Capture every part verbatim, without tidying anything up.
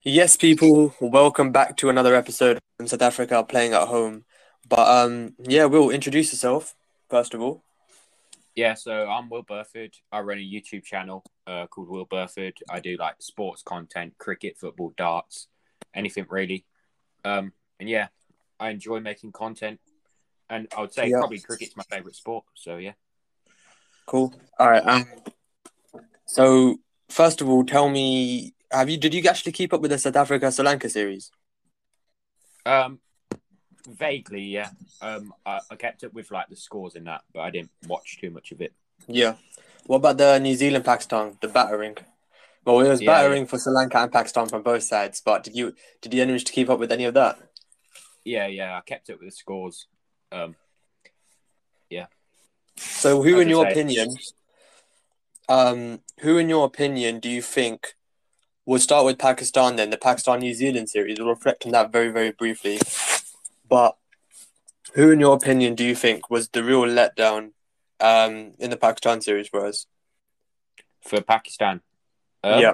Yes, people, welcome back to another episode in South Africa playing at home. But um yeah, Will, introduce yourself, first of all. Yeah, so I'm Will Burford. I run a YouTube channel uh, called Will Burford. I do like sports content, cricket, football, darts, anything really. Um, and yeah, I enjoy making content. And I would say Yeah, probably cricket's my favourite sport. So yeah. cool. All right. Um, so first of all, tell me, have you did you actually keep up with the South Africa Sri Lanka series? Um, Vaguely, yeah. Um, I, I kept up with like the scores in that, but I didn't watch too much of it. Yeah. What about the New Zealand Pakistan, the battering? Well, it was Yeah, yeah, battering for Sri Lanka and Pakistan from both sides, but did you did you manage to keep up with any of that? yeah, yeah. I kept up with the scores. Um, yeah. So who, As in I your say, opinion, um, who in your opinion do you think? We'll start with Pakistan then. The Pakistan New Zealand series. We'll reflect on that very, very briefly. But who, in your opinion, do you think was the real letdown um, in the Pakistan series for us? for Pakistan, Yeah. um,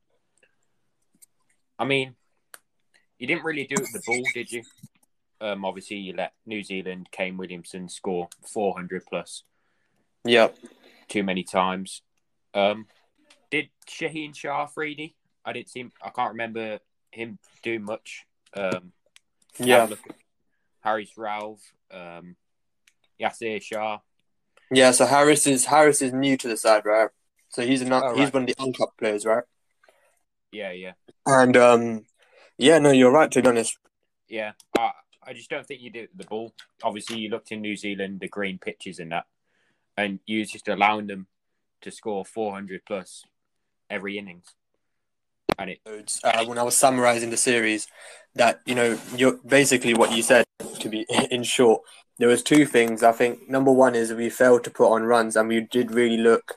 I mean, you didn't really do it with the ball, did you? Um, obviously, you let New Zealand, Kane Williamson score four hundred plus Yeah. too many times. Um, did Shaheen Shah Afridi? I didn't see. I can't remember him doing much. Um, have a Yeah. look at Harris Ralph, um, Yasir Shah. Yeah. So Harris is Harris is new to the side, right? So he's not Oh he's right, one of the uncapped players, right? yeah, yeah, And um, yeah, no, you're right. To be honest, yeah. I I just don't think you did the ball. Obviously, you looked in New Zealand, the green pitches and that, and you was just allowing them to score four hundred plus every innings, and it. uh, when I was summarizing the series, that you know, you're basically what you said. To be in short, there was two things. I think number one is we failed to put on runs, and we did really look,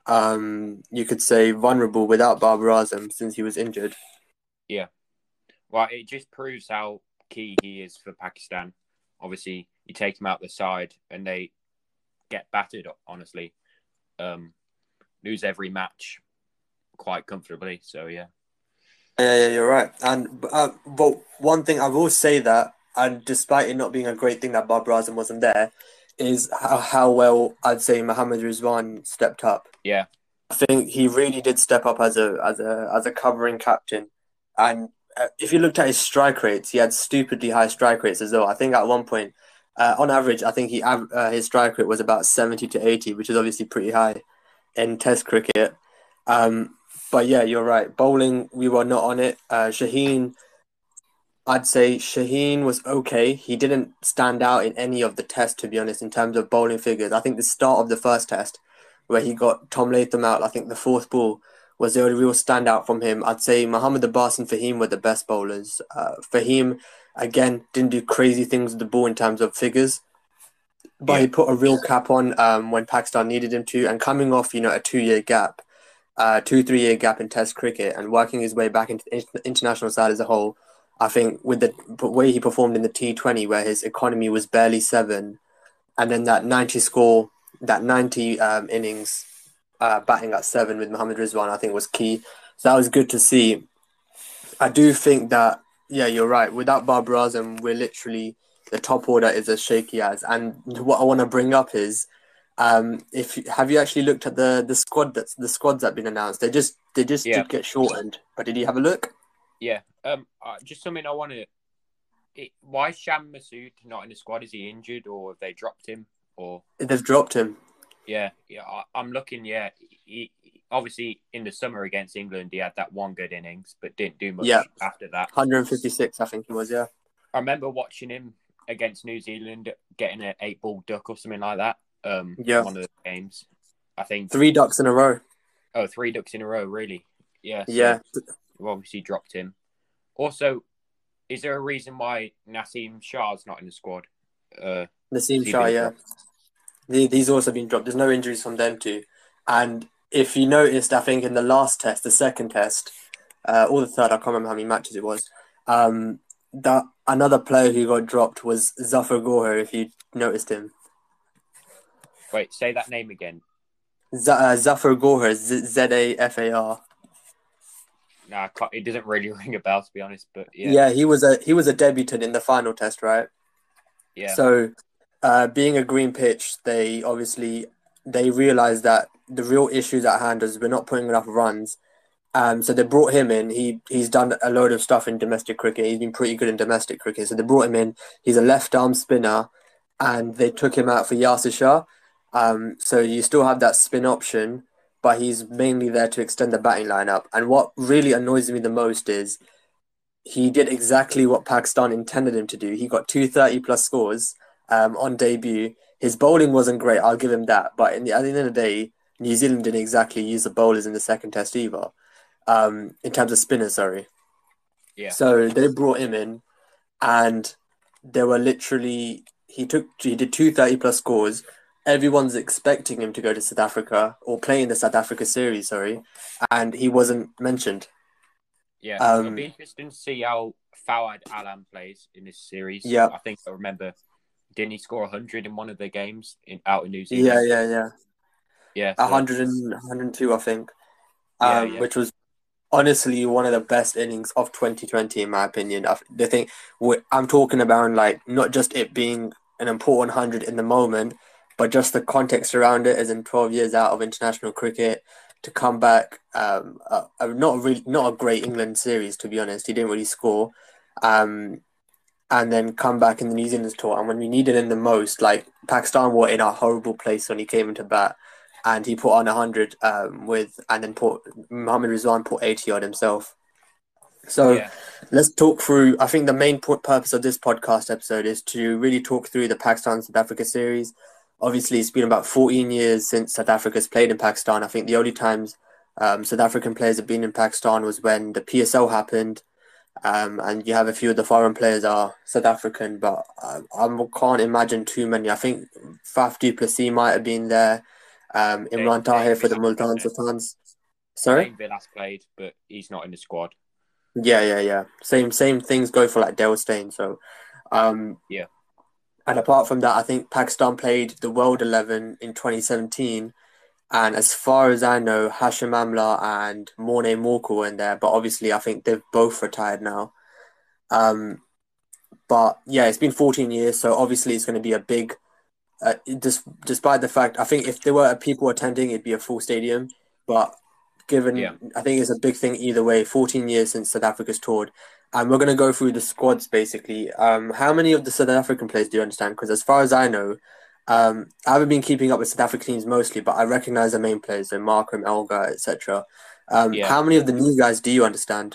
um, you could say, vulnerable without Babar Azam since he was injured. Yeah. Well, it just proves how key he is for Pakistan. Obviously, you take him out the side and they get battered, honestly. Um, Lose every match quite comfortably. So, yeah. Yeah, yeah, you're right. And uh, but one thing I will say that, and despite it not being a great thing that Babar Azam wasn't there, is how, how well I'd say Mohammad Rizwan stepped up. Yeah. I think he really did step up as a as a as a covering captain, and uh, if you looked at his strike rates, he had stupidly high strike rates as well. I think at one point, uh, on average, I think he av- uh, his strike rate was about seventy to eighty, which is obviously pretty high in Test cricket. Um, but yeah, you're right. Bowling, we were not on it. Uh, Shaheen, I'd say Shaheen was okay. He didn't stand out in any of the tests, to be honest, in terms of bowling figures. I think the start of the first test, where he got Tom Latham out, I think the fourth ball was the only real standout from him. I'd say Mohammad Abbas and Fahim were the best bowlers. Uh, Fahim, again, didn't do crazy things with the ball in terms of figures, but Yeah. he put a real cap on um, when Pakistan needed him to. And coming off, you know, a two-year gap, uh, two, three-year gap in Test cricket and working his way back into the international side as a whole, I think with the way he performed in the T twenty, where his economy was barely seven, and then that ninety score, that ninety um, innings, uh, batting at seven with Mohammad Rizwan, I think was key. So that was good to see. I do think that, yeah, you're right. Without Babar Azam, we're literally the top order is as shaky as. And what I want to bring up is, um, if have you actually looked at the the squad that's the squads that have been announced? They just they just Yeah. did get shortened. But did you have a look? Yeah. Um, uh, just something I want to. Why is Sham Masood not in the squad? Is he injured or have they dropped him? Or They've dropped him. yeah, yeah. I, I'm looking. Yeah, he, he- obviously in the summer against England, he had that one good innings, but didn't do Yeah, much after that. one hundred fifty-six, I think it was. Yeah, I remember watching him against New Zealand getting an eight ball duck or something like that. Um, yeah, one of the games, I think. three ducks in a row. Oh, three ducks in a row, really? Yeah. So Yeah, we've obviously dropped him. Also, is there a reason why Nassim Shah's not in the squad? Uh, has Naseem he Shah. been Yeah, dropped? the- these also been dropped. There's no injuries from them too. And if you noticed, I think in the last test, the second test, uh, or the third, I can't remember how many matches it was. Um, that another player who got dropped was Zafar Goher. If you noticed him, Wait, say that name again. Z- uh, Zafar Goher, Z A F A R. Nah, it doesn't really ring a bell to be honest. But yeah, Yeah, he was a he was a debutant in the final test, right? yeah, So, uh, being a green pitch, they obviously they realized that the real issues at hand is we're not putting enough runs. Um, so they brought him in. He he's done a load of stuff in domestic cricket. He's been pretty good in domestic cricket. So they brought him in. He's a left arm spinner, and they took him out for Yasir Shah. Um, so you still have that spin option, but he's mainly there to extend the batting lineup. And what really annoys me the most is he did exactly what Pakistan intended him to do. He got two thirty plus scores um, on debut. His bowling wasn't great, I'll give him that. But in the, at the end of the day, New Zealand didn't exactly use the bowlers in the second test either, um, in terms of spinners, sorry. yeah, So they brought him in, and they were literally, he took, he did two thirty plus scores. Everyone's expecting him to go to South Africa or play in the South Africa series, sorry, and he wasn't mentioned. yeah. It'll be Um, interesting to see how Fawad Alam plays in this series. yeah, I think I remember, didn't he score a hundred in one of the games in out in New yeah, Zealand? yeah, yeah. Yeah, so one hundred and one hundred two, I think, yeah, um, yeah, which was honestly one of the best innings of twenty twenty, in my opinion. I, the thing I'm talking about, like, not just it being an important one hundred in the moment, but just the context around it, as in twelve years out of international cricket to come back. Um, uh, uh, not a really, not a great England series, to be honest. He didn't really score. Um, and then come back in the New Zealand tour. And when we needed him the most, like Pakistan were in a horrible place when he came into bat, and he put on a hundred um, with, and then put Mohammad Rizwan put eighty on himself. So yeah, let's talk through. I think the main purpose of this podcast episode is to really talk through the Pakistan South Africa series. Obviously, it's been about fourteen years since South Africa's played in Pakistan. I think the only times um, South African players have been in Pakistan was when the P S L happened, um, and you have a few of the foreign players are South African, but I, I can't imagine too many. I think Faf du Plessis might have been there. Um, Dane, Imran Dane Tahir for the Vilas been Multan there. Sultans. Sorry? Dane Vilas played, but he's not in the squad. Yeah, yeah, yeah. Same same things go for like Dale Steyn. So, um, Yeah, and apart from that, I think Pakistan played the World Eleven in twenty seventeen. And as far as I know, Hashim Amla and Morne Morkel were in there, but obviously I think they've both retired now. Um, But yeah, it's been fourteen years, so obviously it's going to be a big. Uh, just despite the fact, I think if there were people attending, it'd be a full stadium. But yeah. given, I think it's a big thing either way. fourteen years since South Africa's toured, and we're going to go through the squads basically. Um, how many of the South African players do you understand? Because as far as I know, um, I haven't been keeping up with South African teams mostly, but I recognize the main players, so Markham, Elgar, et cetera. Um, Yeah. how many of the new guys do you understand?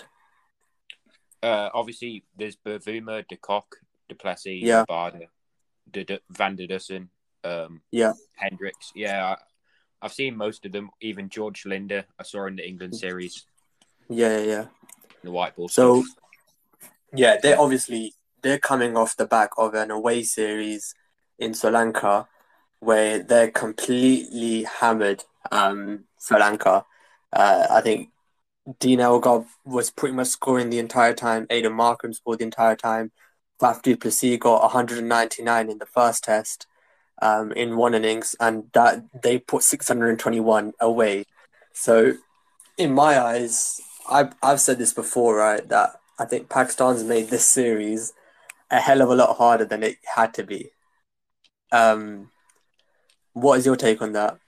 Uh, obviously, there's Bavuma, De Kock, Du Plessis, Yeah, Rabada, De, De, Van der Dussen, um, yeah, Hendricks. Yeah, I, I've seen most of them. Even George Linder, I saw in the England series, yeah, yeah, yeah. the white ball So stuff. yeah, they're Yeah, obviously they're coming off the back of an away series in Sri Lanka where they're completely hammered um Sri Lanka. Uh, I think Dean Elgar was pretty much scoring the entire time. Aidan Markham scored the entire time. Faf du Plessis got one hundred ninety-nine in the first test um, in one innings, and that they put six hundred twenty-one away. So in my eyes, I've I've said this before, right? That I think Pakistan's made this series a hell of a lot harder than it had to be. Um, what is your take on that?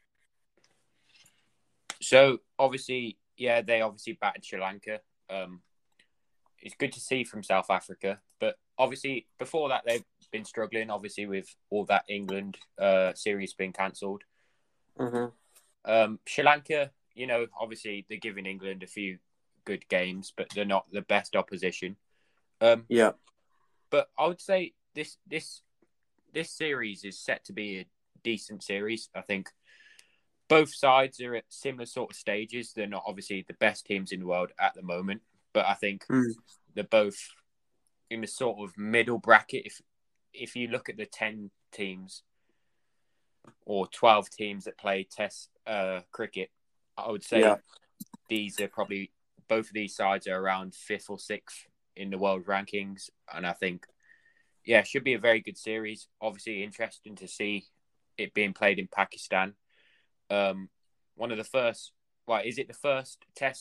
so obviously, yeah, they obviously battered Sri Lanka. Um, it's good to see from South Africa, but obviously before that they've been struggling. Obviously with all that England uh, series being cancelled. Mm-hmm. Um, Sri Lanka, you know, obviously they're giving England a few good games, but they're not the best opposition. Um, Yeah, but I would say this this this series is set to be a decent series. I think both sides are at similar sort of stages. They're not obviously the best teams in the world at the moment, but I think mm, they're both in the sort of middle bracket. If if you look at the ten teams or twelve teams that play Test uh, cricket, I would yeah, say these are probably both of these sides are around fifth or sixth in the world rankings, and I think yeah, it should be a very good series. Obviously, interesting to see it being played in Pakistan. Um, one of the first, well, is it the first Test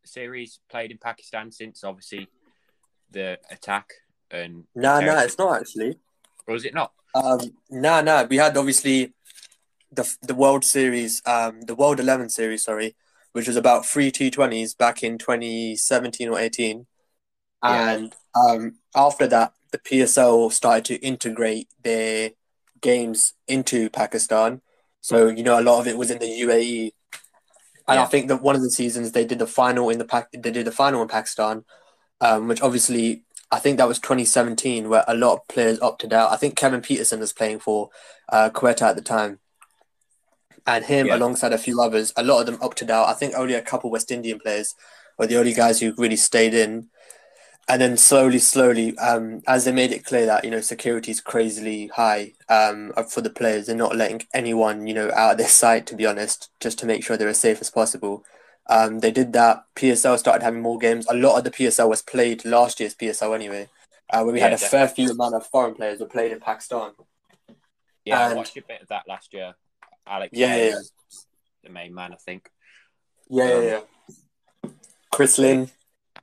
series played in Pakistan since obviously the attack and Nah, nah, terrorism? it's not actually. Or is it not? Um, nah, nah. We had obviously the the World Series, um, the World Eleven series, sorry, which was about three T twenties back in twenty seventeen or eighteen, Yeah. and um, after that, the P S L started to integrate their games into Pakistan. So you know, a lot of it was in the U A E, and I Yeah. think that one of the seasons they did the final in the Pac- they did the final in Pakistan, um, which obviously I think that was twenty seventeen, where a lot of players opted out. I think Kevin Peterson was playing for uh, Quetta at the time, and him Yeah. alongside a few others, a lot of them opted out. I think only a couple West Indian players were the only guys who really stayed in. And then slowly, slowly, um, as they made it clear that you know security is crazily high um, for the players, they're not letting anyone you know out of their sight. To be honest, just to make sure they're as safe as possible. Um, they did that. P S L started having more games. A lot of the P S L was played last year's P S L anyway, uh, where we had Yeah, a fair definitely. few amount of foreign players were played in Pakistan. Yeah, I And watched a bit of that last year. Alex yeah, yeah, Hales, the main man, I think. yeah, yeah, Um, yeah. yeah. Chris but it, Lynn,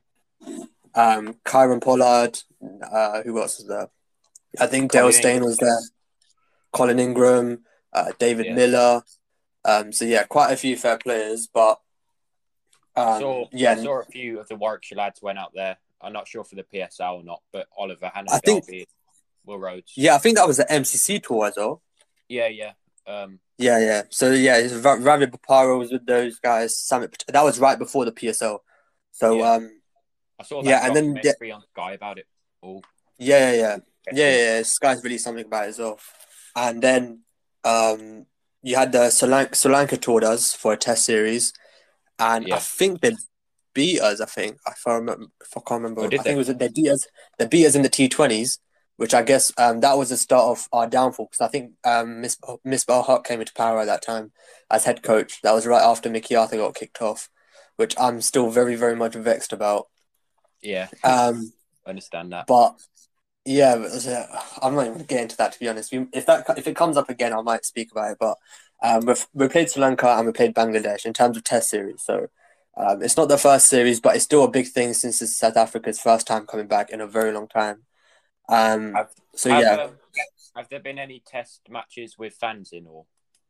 um, Kyron Pollard, uh, who else was there? I think Dale Colin Steyn Ingram, was there. Colin Ingram, uh, David yeah. Miller. Um, so yeah, quite a few fair players, but I um, saw I yeah, saw a few of the Warwickshire lads went out there. I'm not sure for the P S L or not, but Oliver, Hannah I think Derby, Will Rhodes. yeah, I think that was the M C C tour as well. Yeah, yeah. Um, Yeah, yeah. So yeah, it's Ra- Ravi Boparo was with those guys. Samit, Pat- that was right before the P S L. So yeah. um, I saw yeah, that and then yeah, documentary on Sky about it all. yeah, yeah, yeah, yeah, Interesting. yeah. Sky's really something about it as well. And then um, you had the Sri Lanka, Sri Lanka tour does for a test series, and I Yeah. think they beat us. I think if I remember, if I can't Or remember, did I think they? it was they beat us. They beat us in the T twenties, which I guess um that was the start of our downfall because I think um Miss Miss Hart came into power at that time as head coach. That was right after Mickey Arthur got kicked off, which I'm still very very much vexed about. Yeah. Um, I understand that. but yeah, but, uh, I'm not even gonna get into that to be honest. We, if that if it comes up again, I might speak about it. But um, we've we played Sri Lanka and we played Bangladesh in terms of Test series. So um, it's not the first series, but it's still a big thing since it's South Africa's first time coming back in a very long time. Um, Have so have yeah, um, have there been any test matches with fans in or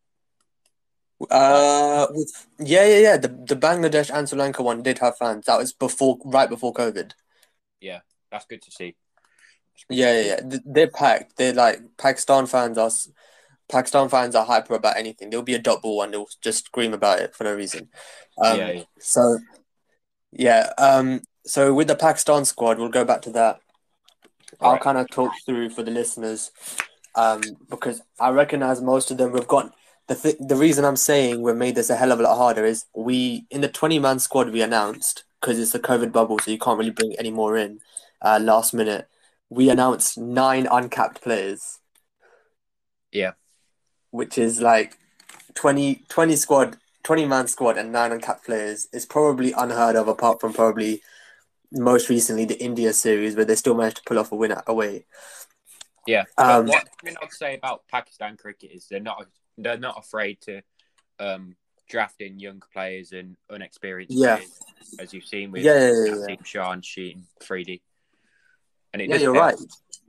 like? uh, with, yeah, yeah, yeah. The the Bangladesh and Sri Lanka one did have fans. That was before, right before COVID. Yeah, that's good to see. That's good to Yeah, see. yeah, yeah. They're packed. They're like Pakistan fans are Pakistan fans are hyper about anything. There'll be a dot ball and they'll just scream about it for no reason. Yeah, Um, yeah. so yeah, um, so with the Pakistan squad, we'll go back to that. All I'll right. kind of talk through for the listeners, um, because I recognize most of them. We've got the th- the reason I'm saying we've made this a hell of a lot harder is we in the twenty man squad we announced because it's a COVID bubble, so you can't really bring any more in. Uh, last minute, we announced nine uncapped players, Yeah. which is like twenty, twenty squad, twenty man squad and nine uncapped players is probably unheard of apart from probably most recently the India series where they still managed to pull off a win away. Yeah, but Um, what I mean, I'd say about Pakistan cricket is they're not they're not afraid to um, draft in young players and unexperienced yeah, players, as you've seen with yeah, yeah, yeah, yeah. Naseem Shah and Sheen, Freedy, and it Yeah, does you're pay off. right.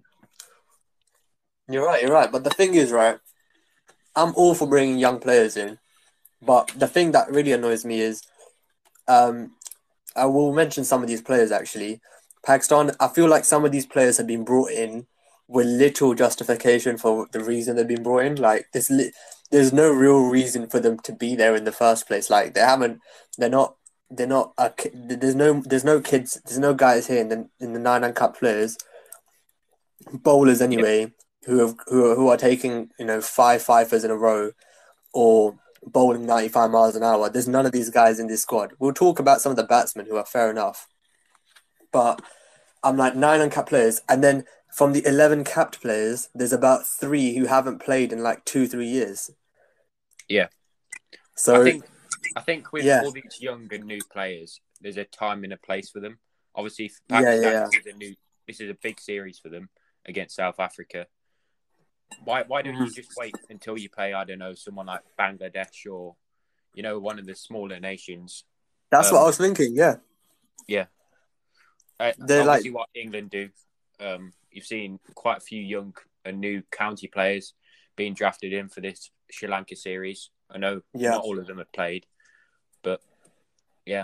You're right. You're right. But the thing is, right, I'm all for bringing young players in, but the thing that really annoys me is, um, I will mention some of these players actually. Pakistan, I feel like some of these players have been brought in with little justification for the reason they've been brought in. Like there's li- there's no real reason for them to be there in the first place. Like they haven't, they're not, they're not. A, ki- there's no, there's no kids, there's no guys here in the in the nine cup players, bowlers Yeah, anyway, who have who are, who are taking you know five fifers in a row or bowling ninety-five miles an hour. There's none of these guys in this squad. We'll talk about some of the batsmen who are fair enough, but I'm like nine uncapped players, and then from the eleven capped players, there's about three who haven't played in like two, three years. yeah. I So think I think with yeah, all these young and new players, there's a time and a place for them. Obviously, for yeah, Pakistan, yeah, this is a new this is a big series for them against South Africa. Why why don't yeah. you just wait until you play, I don't know, someone like Bangladesh or, you know, one of the smaller nations? That's what I Um, was thinking. Yeah, Yeah. Uh, They're like, obviously, what England do, um, you've seen quite a few young and new county players being drafted in for this Sri Lanka series. I know yeah, not all of them have played, but yeah,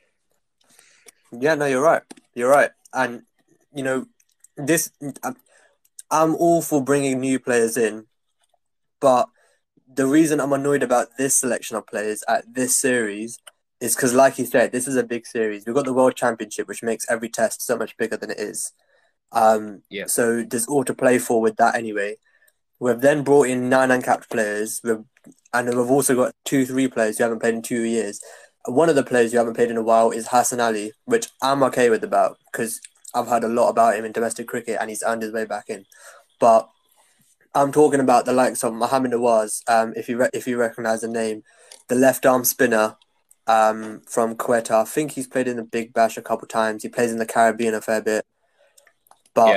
yeah. No, you're right. You're right. And you know, this I'm I'm all for bringing new players in, but the reason I'm annoyed about this selection of players at this series is because, like you said, this is a big series. We've got the World Championship, which makes every test so much bigger than it is. Um, yeah, so there's all to play for with that anyway. We've then brought in nine uncapped players, we've, and we've also got two, three players who haven't played in two years. One of the players who haven't played in a while is Hassan Ali, which I'm okay with about because I've heard a lot about him in domestic cricket and he's earned his way back in. But I'm talking about the likes of Mohamed Nawaz, um, if you re- if you recognise the name, the left arm spinner, um, from Quetta. I think he's played in the Big Bash a couple times. He plays in the Caribbean a fair bit, but yeah.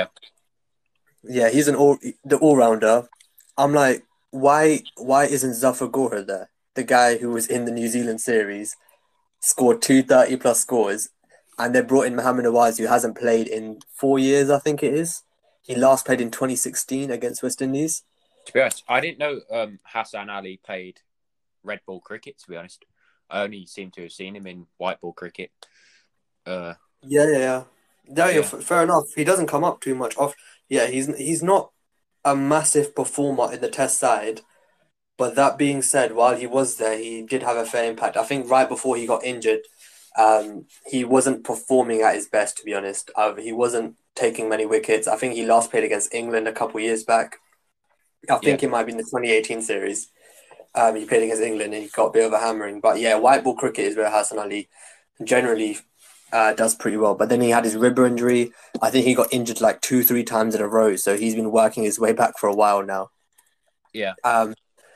yeah, he's an all the all rounder. I'm like, why why isn't Zafar Gohar there? The guy who was in the New Zealand series scored two thirty plus scores, and they brought in Mohamed Nawaz, who hasn't played in four years, I think it is. He last played in twenty sixteen against West Indies. To be honest, I didn't know um, Hassan Ali played red ball cricket. To be honest, I only seem to have seen him in white ball cricket. Uh, Yeah, yeah, yeah. No, you're yeah, f- fair enough. He doesn't come up too much off. Yeah, he's he's not a massive performer in the Test side. But that being said, while he was there, he did have a fair impact. I think right before he got injured, um, he wasn't performing at his best, to be honest. Uh, he wasn't taking many wickets. I think he last played against England a couple years back. I yeah, think it might be in the twenty eighteen series. Um, he played against England and he got a bit of a hammering. But yeah, white ball cricket is where Hassan Ali generally uh, does pretty well. But then he had his rib injury. I think he got injured like two, three times in a row. So he's been working his way back for a while now. yeah. Um,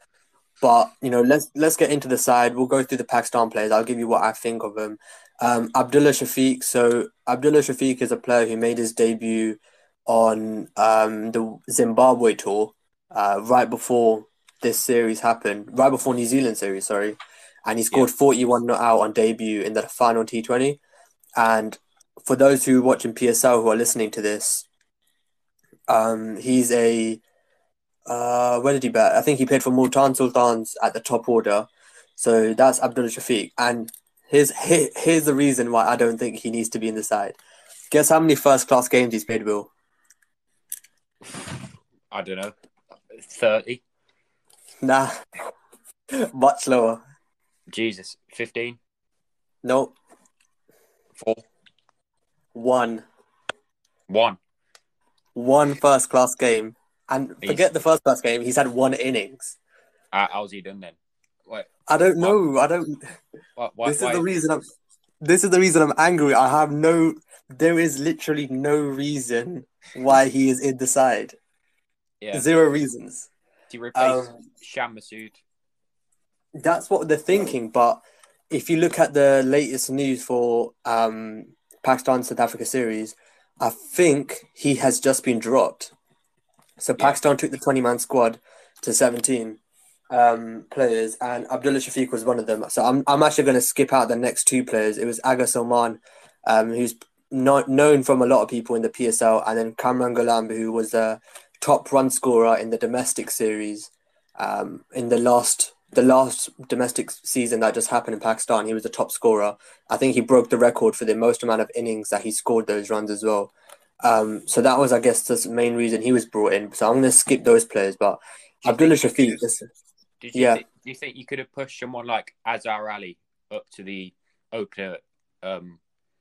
But you know, let's let's get into the side. We'll go through the Pakistan players. I'll give you what I think of them. Um, Abdullah Shafiq. So Abdullah Shafiq is a player who made his debut on um, the Zimbabwe tour uh, right before this series happened, right before New Zealand series, sorry, and he Yeah. scored forty-one not out on debut in the final T twenty. And for those who are watching P S L who are listening to this, um, he's a uh, where did he bat? I think he played for Multan Sultans at the top order. So that's Abdul Shafiq. And here's here, here's the reason why I don't think he needs to be in the side. Guess how many first class games he's played, Will? I don't know, thirty. Nah, much lower. Jesus, fifteen, Nope, four, one. one. One first class game. And He's forget the first class game, he's had one innings. uh, how's he done then? Wait, I don't what? know. I don't What? Why? this is Why the is reason I'm this is the reason I'm angry. I have no there is literally no reason why he is in the side. yeah? Zero reasons. To replace Um, Sham Masood. that's what they're thinking. But if you look at the latest news for um, Pakistan South Africa series, I think he has just been dropped. So Yeah, Pakistan took the twenty man squad to seventeen um, players, and Abdullah Shafiq was one of them. So I'm I'm actually going to skip out the next two players. It was Aga Salman, um, who's not known from a lot of people in the P S L, and then Kamran Ghulam, who was a top run scorer in the domestic series um, in the last the last domestic season that just happened in Pakistan. He was the top scorer. I think he broke the record for the most amount of innings that he scored those runs as well. Um, so that was, I guess, the main reason he was brought in. So I'm going to skip those players, but do you Abdullah think you could Shafiq, have? listen, Did you yeah, think? Do you think you could have pushed someone like Azhar Ali up to the opener um,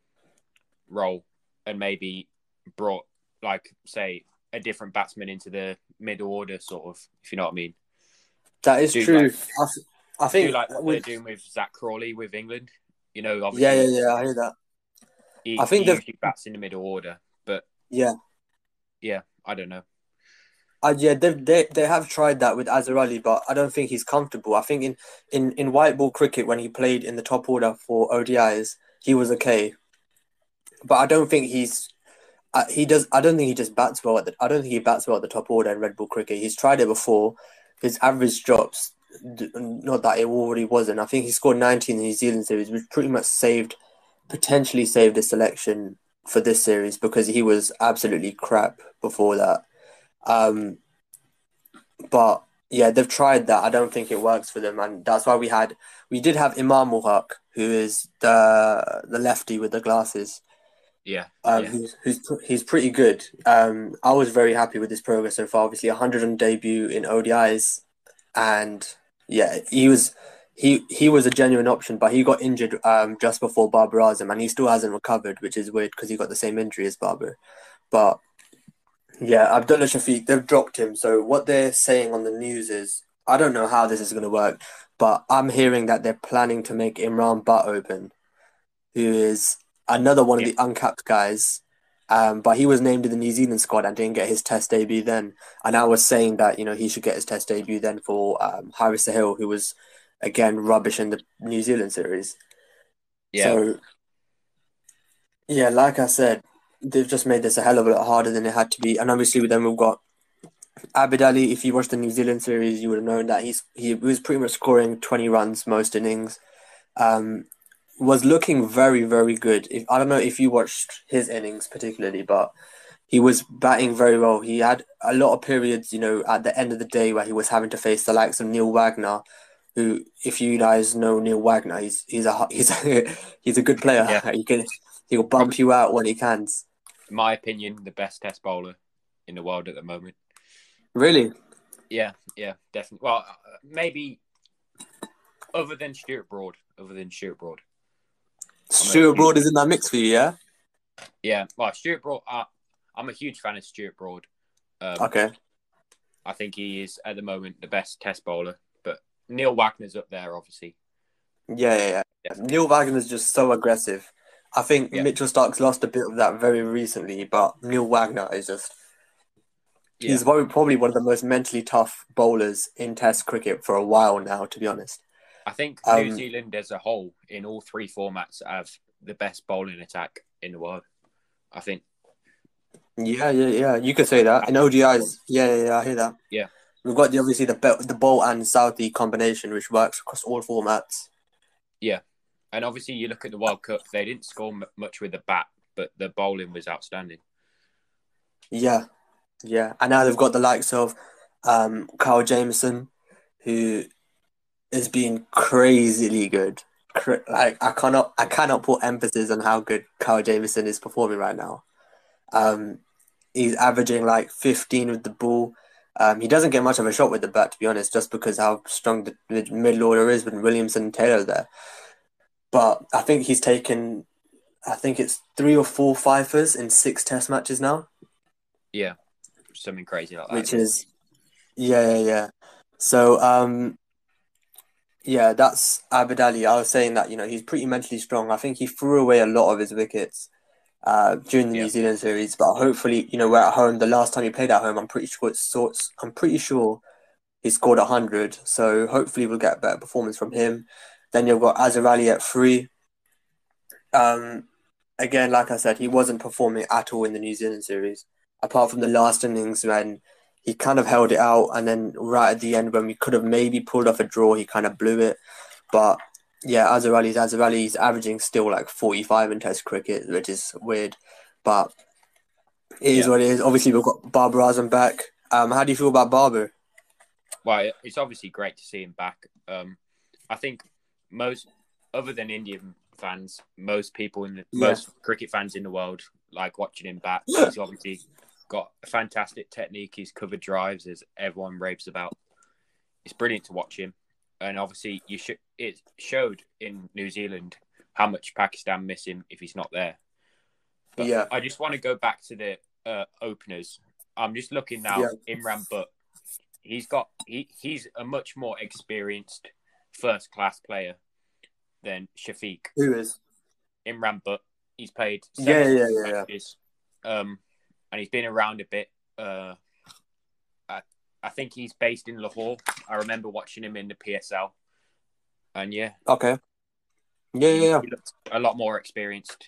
role and maybe brought, like, say, a different batsman into the middle order, sort of, if you know what I mean? that is Do true. like I, I do think like what they're with doing with Zach Crawley with England. You know, yeah, yeah, obviously yeah, I hear that. I he, he think they've usually bats in the middle order, but yeah, yeah, I don't know. uh, yeah, they they they have tried that with Azhar Ali, but I don't think he's comfortable. I think in in in white ball cricket when he played in the top order for O D Is, he was okay, but I don't think he's. Uh, he does. I don't think he just bats well at the. I don't think he bats well at the top order in red ball cricket. He's tried it before. His average drops. d- Not that it already wasn't. I think he scored nineteen in the New Zealand series, which pretty much saved potentially save the selection for this series because he was absolutely crap before that. Um, but yeah, they've tried that. I don't think it works for them, and that's why we had we did have Imam ul Haq, who is the the lefty with the glasses. Yeah, Um, yeah, who's who's he's pretty good. Um, I was very happy with his progress so far. Obviously, one hundred on debut in O D Is, and yeah, he was he he was a genuine option, but he got injured um just before Babar Azam, and he still hasn't recovered, which is weird because he got the same injury as Babar. But yeah, Abdullah Shafiq, they've dropped him. So what they're saying on the news is, I don't know how this is going to work, but I'm hearing that they're planning to make Imran Butt open, who is another one of yeah, the uncapped guys. Um, but he was named in the New Zealand squad and didn't get his Test debut then. And I was saying that you know he should get his Test debut then for um, Haris Sahil, who was again rubbish in the New Zealand series. yeah, So yeah, like I said, they've just made this a hell of a lot harder than it had to be. And obviously, then we've got Abid Ali. If you watched the New Zealand series, you would have known that he's he was pretty much scoring twenty runs most innings. Um, was looking very, very good. If I don't know if you watched his innings particularly, but he was batting very well. He had a lot of periods, you know, at the end of the day where he was having to face the likes of Neil Wagner, who, if you guys know Neil Wagner, he's he's a he's a, he's a good player. yeah. He can he'll bump Probably, you out when he can. in my opinion, the best Test bowler in the world at the moment. Really, Yeah, yeah, definitely. Well, uh, maybe other than Stuart Broad, other than Stuart Broad. I'm a Stuart huge, Broad is in that mix for you, yeah? yeah. Well, Stuart Broad. Uh, I'm a huge fan of Stuart Broad. Um, Okay. I think he is at the moment the best Test bowler. But Neil Wagner's up there, obviously. Yeah, yeah, yeah. Definitely. Neil Wagner's just so aggressive. I think Yeah, Mitchell Stark's lost a bit of that very recently, but Neil Wagner is just yeah. he's probably probably one of the most mentally tough bowlers in Test cricket for a while now, to be honest. I think New Um, Zealand as a whole, in all three formats, have the best bowling attack in the world. I think. yeah, yeah, yeah. You could say that. In O D Is, yeah, yeah, yeah, I hear that. Yeah, We've got the obviously the Be- the Bolt and Southie combination, which works across all formats. yeah. And obviously, you look at the World Cup; they didn't score m- much with the bat, but the bowling was outstanding. Yeah, yeah. And now they've got the likes of um, Kyle Jameson, who has been crazily good. Cra- Like I cannot, I cannot put emphasis on how good Kyle Jameson is performing right now. Um, he's averaging like fifteen with the ball. Um, he doesn't get much of a shot with the bat, to be honest, just because how strong the, the middle order is with Williamson and Taylor there. But I think he's taken, I think it's three or four fifers in six Test matches now, Yeah, something crazy like that. which is yeah, yeah, yeah. So um, yeah, that's Abid Ali. I was saying that you know he's pretty mentally strong. I think he threw away a lot of his wickets uh, during the Yeah, New Zealand series, but hopefully, you know, we're at home. The last time he played at home, I'm pretty sure it's sorts. I'm pretty sure he scored a hundred. So hopefully, we'll get a better performance from him. Then you've got Azhar Ali at three. Um, again, like I said, he wasn't performing at all in the New Zealand series, apart from the last innings when he kind of held it out, and then right at the end when we could have maybe pulled off a draw, he kind of blew it. But yeah, Azhar Ali's Azhar Ali's averaging still like forty-five in Test cricket, which is weird. But it is yeah. what it is. Obviously, we've got Babar Azam back. Um, how do you feel about Babar? Well, it's obviously great to see him back. Um, I think most, other than Indian fans, most people in the, Yeah. most cricket fans in the world like watching him bat. He's obviously got a fantastic technique. He's covered drives, as everyone raves about. It's brilliant to watch him, and obviously, you should. It showed in New Zealand how much Pakistan miss him if he's not there. But Yeah. I just want to go back to the uh, openers. I'm just looking now. Yeah. Imran Butt. He's got he he's a much more experienced first class player than Shafiq. Who is? Imran Butt. He's played Yeah, seven yeah, yeah, yeah. matches, um, and he's been around a bit. Uh, I I think he's based in Lahore. I remember watching him in the P S L, and yeah, Okay. Yeah, yeah, he, yeah. he looked a lot more experienced.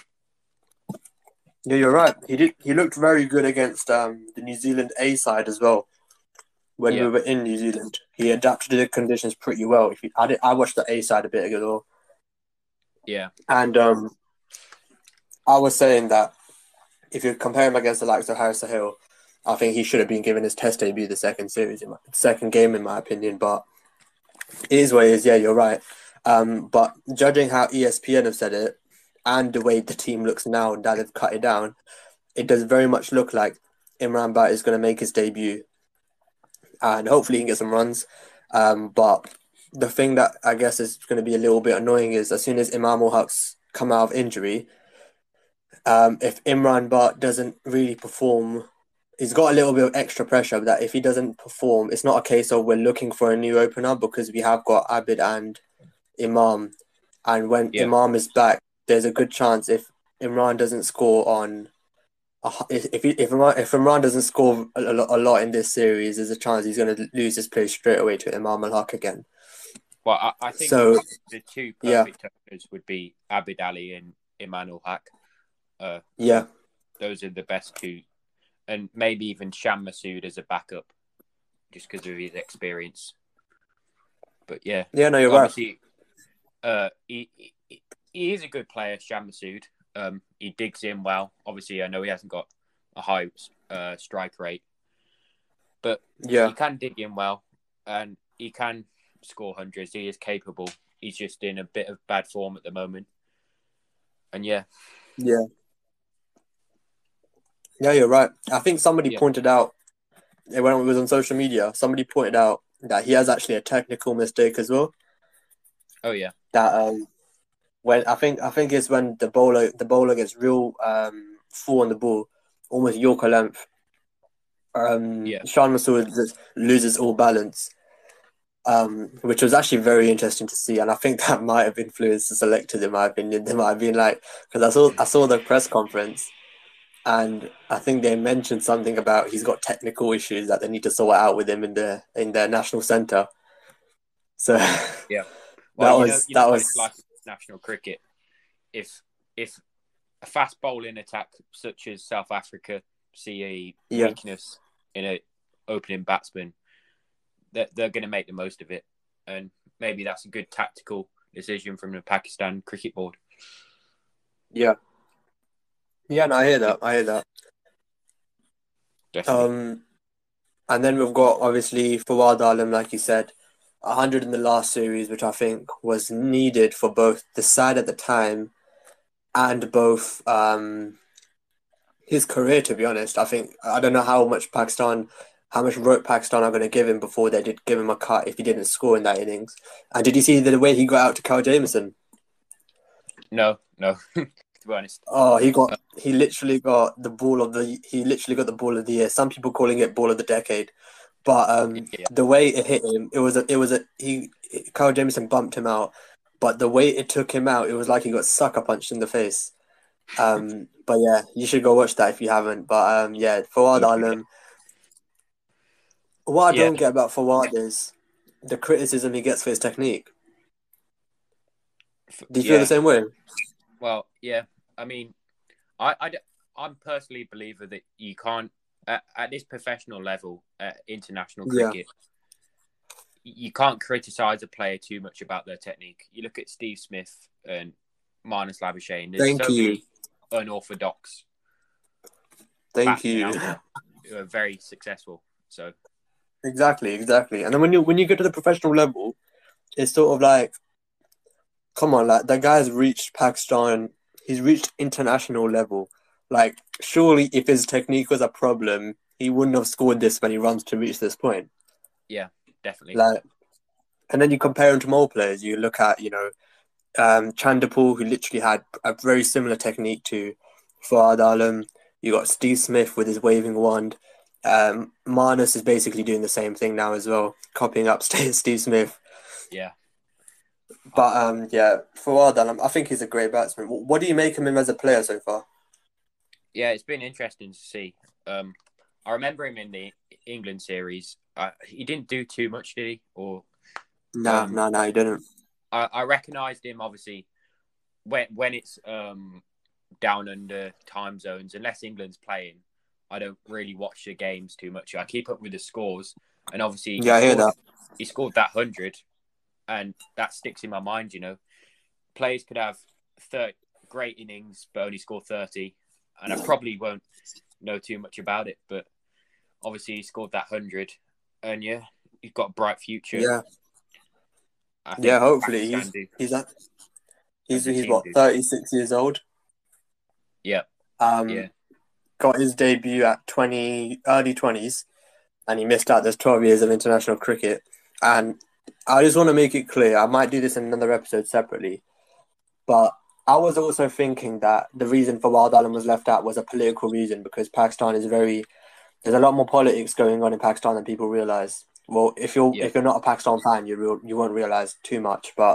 Yeah, you're right. He did. He looked very good against um the New Zealand A side as well. When we Yeah, were in New Zealand, he adapted to the conditions pretty well. If you, I did, I watched the A side a bit ago, yeah, and um I was saying that if you compare him against the likes of Harris Hill, I think he should have been given his Test debut the second series, in my, second game in my opinion. But it is what it is. Yeah, you're right. Um, but judging how E S P N have said it and the way the team looks now and that they've cut it down, it does very much look like Imran Bat is going to make his debut and hopefully he can get some runs. Um, but the thing that I guess is going to be a little bit annoying is as soon as Imam ul Haq's come out of injury, um, if Imran Bat doesn't really perform, he's got a little bit of extra pressure that if he doesn't perform, it's not a case of we're looking for a new opener because we have got Abid and Imam. And when Yeah. Imam is back, there's a good chance if Imran doesn't score on if if if Imran, if Imran doesn't score a, a lot in this series, there's a chance he's going to lose his place straight away to Imam Al Haq again. Well, I, I think So the two yeah, perfect openers would be Abid Ali and Imam ul Haq. Uh, yeah, those are the best two, and maybe even Sham Masood as a backup, just because of his experience. But yeah, yeah. No, you're right. obviously, uh, he, he he is a good player, Sham Masood. Um, he digs in well. Obviously, I know he hasn't got a high uh, strike rate, but Yeah, he can dig in well, and he can score hundreds. He is capable. He's just in a bit of bad form at the moment. And yeah, yeah, yeah. You're right. I think somebody yeah, pointed out when it was on social media. Somebody pointed out that he has actually a technical mistake as well. oh yeah, That um, when I think I think it's when the bowler the bowler gets real um full on the ball, almost Yorker length. Um, yeah, Sean Masood just loses all balance, um, which was actually very interesting to see, and I think that might have influenced the selectors, in my opinion. They might have been like, because I saw I saw the press conference, and I think they mentioned something about he's got technical issues that they need to sort out with him in the in their national centre. So that yeah. Well, you know, was you know that what was it's like in national cricket. If if a fast bowling attack such as South Africa see a yeah, weakness in a opening batsman, they're, they're going to make the most of it, and maybe that's a good tactical decision from the Pakistan cricket board. yeah, yeah. No, I hear that. I hear that. Definitely. Um, and then we've got obviously Fawad Alam, like you said, one hundred in the last series, which I think was needed for both the side at the time and both um, his career, to be honest. I think, I don't know how much Pakistan, how much rope Pakistan are going to give him before they did give him a cut if he didn't score in that innings. And did you see the way he got out to Kyle Jamieson? No, no. To be honest. Oh, he got, Uh, he literally got the ball of the, he literally got the ball of the year. Some people calling it ball of the decade. But um, yeah, the way it hit him, it was a, it was a he. Kyle Jamieson bumped him out, but the way it took him out, it was like he got sucker punched in the face. Um, but yeah, you should go watch that if you haven't. But um, yeah, Fawad look again. Alam. What I Yeah, don't get about Fawad is the criticism he gets for his technique. f- Do you feel the yeah. same way? Well, yeah. I mean, I, I, I'm personally a believer that you can't, at, at this professional level, at international Yeah. cricket, you can't criticize a player too much about their technique. You look at Steve Smith and Marnus Labuschagne. There's Thank so you. many unorthodox Thank batsmen you. out there who are very successful. So Exactly, exactly. And then when you when you get to the professional level, it's sort of like, come on, like that guy's reached Pakistan. He's reached international level. Like, surely, if his technique was a problem, he wouldn't have scored this many runs to reach this point. yeah, definitely. Like, and then you compare him to more players. You look at, you know, um, Chanderpaul, who literally had a very similar technique to Fawad Alam. You got Steve Smith with his waving wand. Um, Marnus is basically doing the same thing now as well, copying up Steve Smith. Yeah. But um, yeah, Fawad Alam, I think he's a great batsman. What do you make of him as a player so far? Yeah, it's been interesting to see. Um, I remember him in the England series. Uh, he didn't do too much, did he? Or No, um, no, no, he didn't. I, I recognised him obviously when when it's um down under time zones. Unless England's playing, I don't really watch the games too much. I keep up with the scores, and obviously he Yeah, I hear scored that. he scored that hundred, and that sticks in my mind. You know, players could have thirty, great innings, but only scored thirty. And I probably won't know too much about it, but obviously he scored that one hundred. And yeah, he's got a bright future. Yeah. I think Yeah, hopefully. Pakistan He's do he's at, he's as a he's team what, do. thirty-six years old. Yeah, Um, yeah, got his debut at twenty early twenties, and he missed out those twelve years of international cricket. And I just want to make it clear, I might do this in another episode separately, but I was also thinking that the reason for Fawad Alam was left out was a political reason, because Pakistan is very there's a lot more politics going on in Pakistan than people realize. Well, if you're yeah, if you're not a Pakistan fan, you real, you won't realize too much. But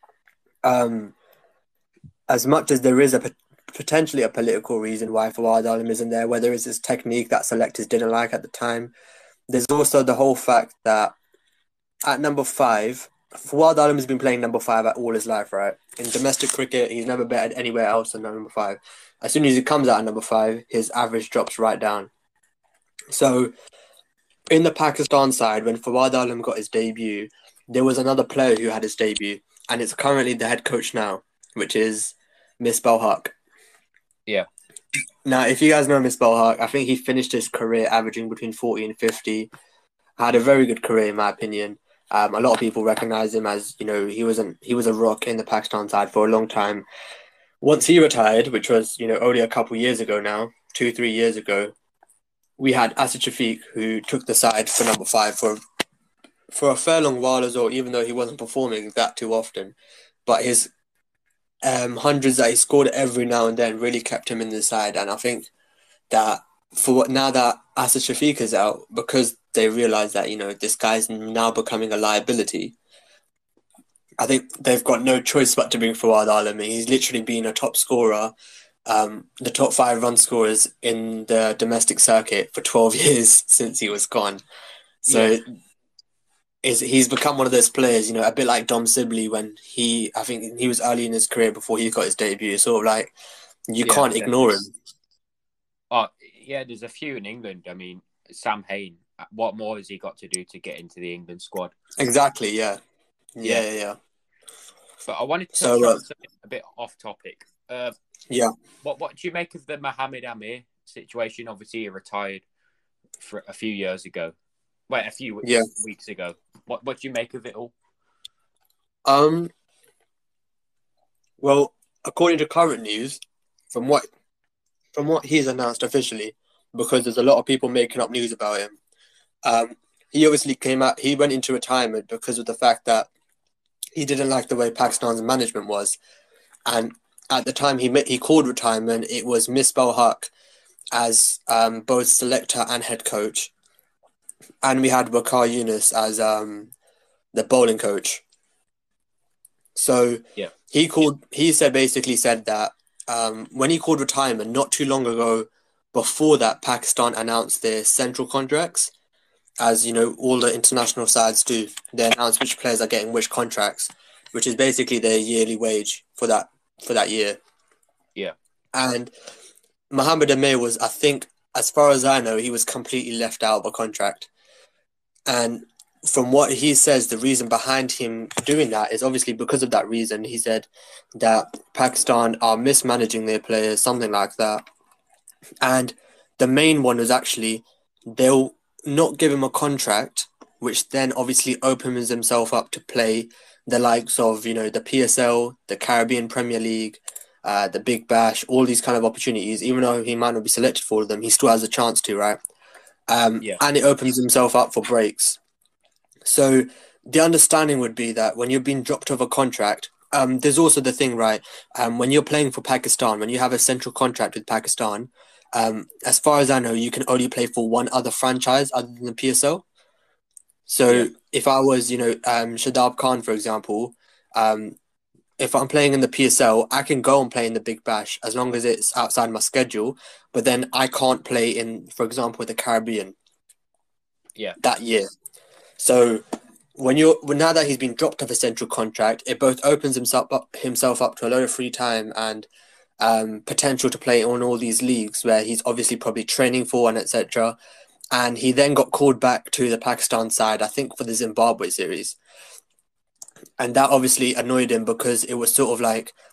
um, as much as there is a pot- potentially a political reason why Fawad Alam isn't there, whether it's his technique that selectors didn't like at the time, there's also the whole fact that at number five, Fawad Alam has been playing number five at all his life, right? In domestic cricket, he's never batted anywhere else than number five. As soon as he comes out at number five, his average drops right down. So in the Pakistan side, when Fawad Alam got his debut, there was another player who had his debut, and it's currently the head coach now, which is Misbah Haq. yeah, Now, if you guys know Misbah Haq, I think he finished his career averaging between forty and fifty. Had a very good career, in my opinion. Um, a lot of people recognize him as, you know, he was an, he was a rock in the Pakistan side for a long time. Once he retired, which was, you know, only a couple years ago now, two, three years ago, we had Asad Shafiq, who took the side for number five for for a fair long while as well, even though he wasn't performing that too often. But his um, hundreds that he scored every now and then really kept him in the side. And I think that for what now that Asad Shafiq is out, because they realise that, you know, this guy's now becoming a liability, I think they've got no choice but to bring Fawad Alam. He's literally been a top scorer, um, the top five run scorers in the domestic circuit for twelve years since he was gone. So yeah, is he's become one of those players, you know, a bit like Dom Sibley when he, I think he was early in his career before he got his debut. Sort of like you yeah, can't ignore him. Oh, yeah, there's a few in England. I mean, Sam Hain. What more has he got to do to get into the England squad? Exactly, yeah. Yeah, Yeah. yeah, yeah. But I wanted to So, touch uh, on something a bit off topic. Uh, yeah. what what do you make of the Mohamed Amir situation? Obviously, he retired for a few years ago. Wait, a few Yeah. weeks ago. What what do you make of it all? Um. Well, according to current news, from what from what he's announced officially, because there's a lot of people making up news about him. Um, he obviously came out. He went into retirement because of the fact that he didn't like the way Pakistan's management was, and at the time he ma- he called retirement, it was Misbah Haq as um, both selector and head coach, and we had Waqar Yunus as um, the bowling coach. So Yeah. he called. He said basically said that um, when he called retirement not too long ago, before that Pakistan announced their central contracts, as you know, all the international sides do. They announce which players are getting which contracts, which is basically their yearly wage for that for that year. Yeah. And Mohamed Amir was, I think, as far as I know, he was completely left out of a contract. And from what he says, the reason behind him doing that is obviously because of that reason. He said that Pakistan are mismanaging their players, something like that. And the main one was actually they'll not give him a contract, which then obviously opens himself up to play the likes of, you know, the P S L, the Caribbean Premier League, uh, the Big Bash, all these kind of opportunities. Even though he might not be selected for them, he still has a chance to, right? Um, Yeah. and it opens himself up for breaks. So the understanding would be that when you're being dropped off a contract, um, there's also the thing, right? Um, when you're playing for Pakistan, when you have a central contract with Pakistan, um, as far as I know, you can only play for one other franchise other than the P S L. So Yeah. if I was, you know, um, Shadab Khan, for example, um, if I'm playing in the P S L, I can go and play in the Big Bash as long as it's outside my schedule. But then I can't play in, for example, the Caribbean. Yeah. That year. So when you're well, now that he's been dropped off a central contract, it both opens himself up himself up to a lot of free time and um, potential to play on all these leagues where he's obviously probably training for and et cetera. And he then got called back to the Pakistan side, I think, for the Zimbabwe series. And that obviously annoyed him because it was sort of like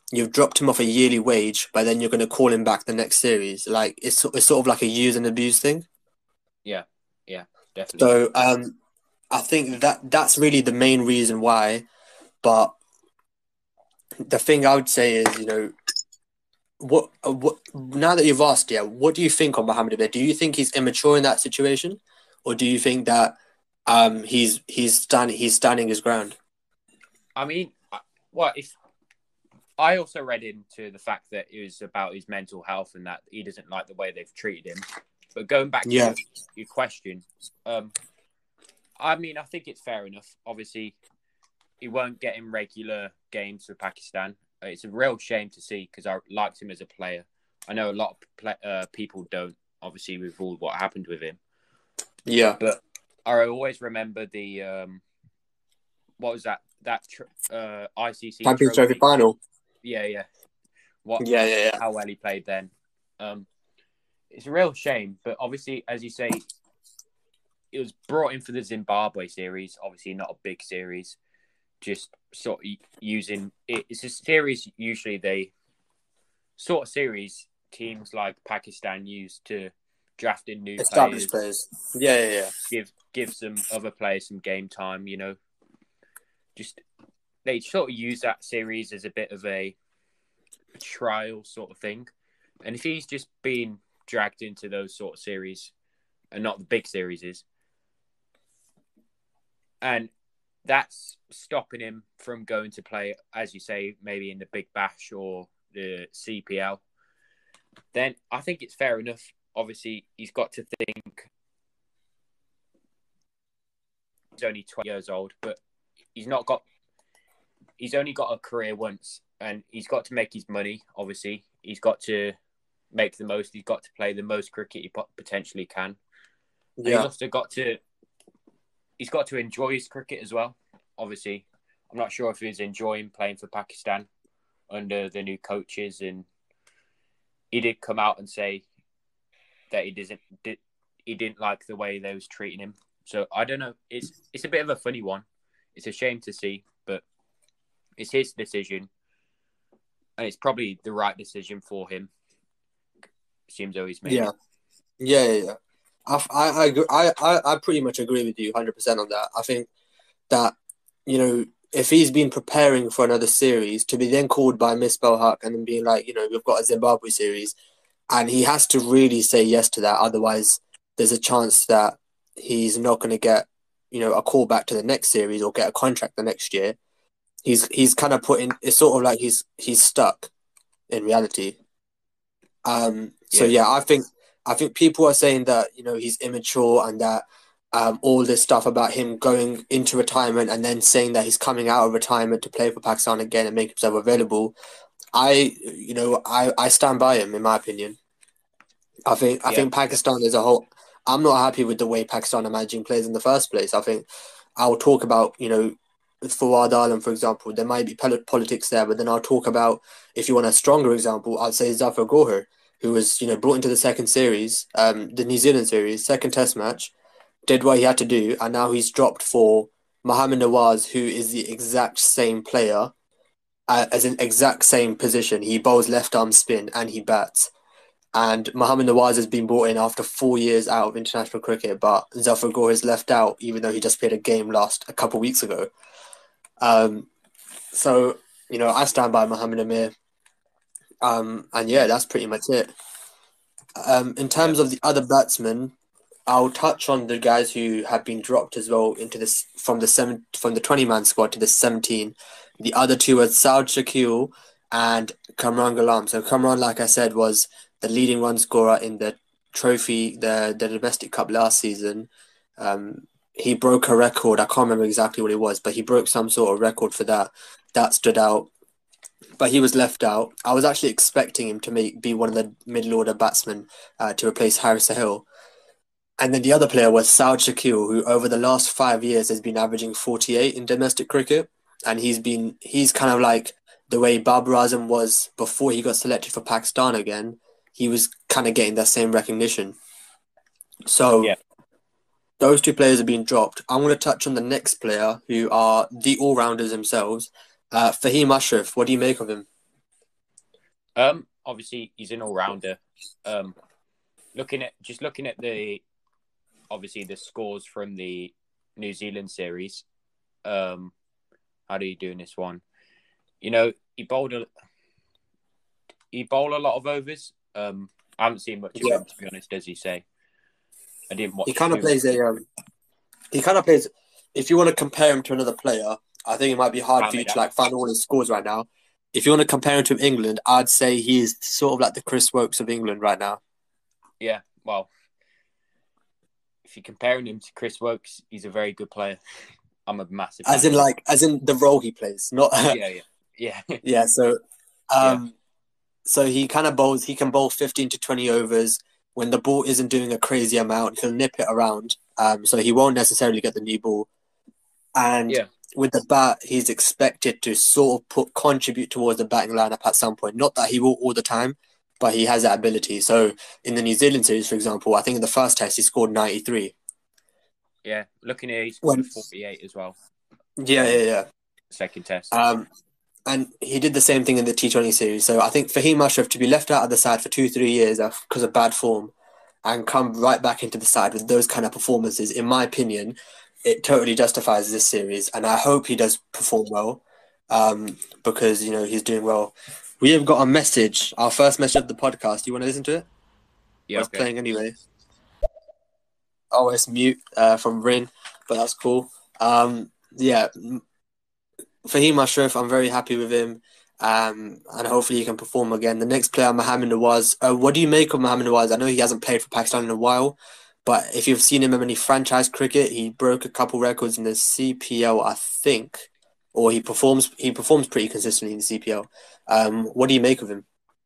you've dropped him off a yearly wage, but then you're going to call him back the next series. Like it's it's sort of like a use and abuse thing. Yeah, yeah, definitely. So um, I think that that's really the main reason why. But the thing I would say is, you know, what uh, what now that you've asked, yeah, what do you think on Mohamed Abir? Do you think he's immature in that situation, or do you think that um he's he's standing he's standing his ground? I mean, I- well, if I also read into the fact that it was about his mental health and that he doesn't like the way they've treated him. But going back to Yeah, your, your question, um, I mean, I think it's fair enough. Obviously, he won't get in regular games for Pakistan. It's a real shame to see because I liked him as a player. I know a lot of play, uh, people don't, obviously, with all what happened with him. yeah. But I always remember the um, what was that that tr- uh, I C C Champions Trophy trophy? final. Yeah, yeah. What Yeah, yeah, yeah. how well he played then. Um, it's a real shame, but obviously, as you say, it was brought in for the Zimbabwe series. Obviously, not a big series. Just sort of using it. It's a series usually they sort of series teams like Pakistan use to draft in new Established players, players. Yeah, yeah, yeah. give give some other players some game time. You know, just they sort of use that series as a bit of a trial sort of thing. And if he's just being dragged into those sort of series and not the big series is, and that's stopping him from going to play, as you say, maybe in the Big Bash or the C P L, then I think it's fair enough. Obviously, he's got to think he's only twenty years old, but he's not got, he's only got a career once and he's got to make his money, obviously. He's got to make the most. He's got to play the most cricket he potentially can. And he's Yeah. also got to, he's got to enjoy his cricket as well. Obviously, I'm not sure if he's enjoying playing for Pakistan under the new coaches, and he did come out and say that he doesn't, did, he didn't like the way they was treating him. So I don't know. It's it's a bit of a funny one. It's a shame to see, but it's his decision, and it's probably the right decision for him. Seems though he's made Yeah. it. Yeah, yeah, yeah. I, I, I, agree- I, I I pretty much agree with you one hundred percent on that. I think that, you know, if he's been preparing for another series to be then called by Miss Haq and then being like, you know, we've got a Zimbabwe series, and he has to really say yes to that. Otherwise, there's a chance that he's not going to get, you know, a call back to the next series or get a contract the next year. He's he's kind of put in. It's sort of like he's he's stuck in reality. Um. So Yeah, yeah, I think I think people are saying that, you know, he's immature and that um all this stuff about him going into retirement and then saying that he's coming out of retirement to play for Pakistan again and make himself available. I you know I I stand by him in my opinion. I think I yeah, think Pakistan as a whole. I'm not happy with the way Pakistan are managing players in the first place. I think I'll talk about, you know, with Fawad Alam, for example, there might be pol- politics there, but then I'll talk about, if you want a stronger example, I'd say Zafar Gohar, who was, you know, brought into the second series, um, the New Zealand series, second Test match, did what he had to do, and now he's dropped for Mohamed Nawaz, who is the exact same player, uh, as an exact same position. He bowls left arm spin and he bats. And Mohamed Nawaz has been brought in after four years out of international cricket, but Zafar Gore is left out, even though he just played a game last a couple of weeks ago. Um, so, you know, I stand by Mohamed Amir. Um, and yeah, yeah, that's pretty much it. Um, in yeah, terms of the other batsmen, I'll touch on the guys who have been dropped as well into this from the seven from the twenty man squad to the seventeen. The other two were Saud Shakil and Kamran Galam. So Kamran, like I said, was the leading run scorer in the trophy, the the domestic cup last season. Um, he broke a record. I can't remember exactly what it was, but he broke some sort of record for that. That stood out. But he was left out. I was actually expecting him to make be one of the middle order batsmen uh, to replace Harris Hill. And then the other player was Saud Shakil, who over the last five years has been averaging forty-eight in domestic cricket. And he's been he's kind of like the way Babar Azam was before he got selected for Pakistan again. He was kind of getting that same recognition. So yeah. those two players have been dropped. I'm going to touch on the next player, who are the all-rounders themselves. Uh, Fahim Ashraf, what do you make of him? Um, obviously he's an all rounder. Um, looking at just looking at the obviously the scores from the New Zealand series. Um, how do you do in this one? You know, he bowled a he bowled a lot of overs. Um, I haven't seen much of Yeah, him, to be honest, as you say. I didn't he watch kind of too much plays a of um, he kind of plays. If you want to compare him to another player, I think it might be hard for you Mohamed to Ali. like find all his scores right now. If you want to compare him to England, I'd say he's sort of like the Chris Wokes of England right now. Yeah, well, if you're comparing him to Chris Wokes, he's a very good player. I'm a massive As fan in of him. like as in the role he plays, not Yeah, yeah, yeah, yeah. So yeah, um, so he kind of bowls. He can bowl fifteen to twenty overs when the ball isn't doing a crazy amount. He'll nip it around. Um, so he won't necessarily get the new ball. And yeah, with the bat, he's expected to sort of put contribute towards the batting lineup at some point. Not that he will all the time, but he has that ability. So in the New Zealand series, for example, I think in the first test he scored ninety three. yeah. Looking here, he scored a When forty-eight as well. yeah, Um, yeah, yeah. second test. Um, and he did the same thing in the T Twenty series. So I think Fahim Ashraf to be left out of the side for two, three years because of bad form, and come right back into the side with those kind of performances, in my opinion, it totally justifies this series. And I hope he does perform well, um, because you know he's doing well. We have got a message, our first message of the podcast. Do you want to listen to it? Or Yeah, it's okay. playing anyway. Oh, it's mute uh, from Rin, but that's cool. Um, yeah, Fahim Ashraf, I'm very happy with him. Um, and hopefully he can perform again. The next player, Mohamed Nawaz. Uh, what do you make of Mohamed Nawaz? I know he hasn't played for Pakistan in a while, but if you've seen him in any franchise cricket, he broke a couple records in the C P L, I think, or he performs he performs pretty consistently in the C P L. Um, what do you make of him?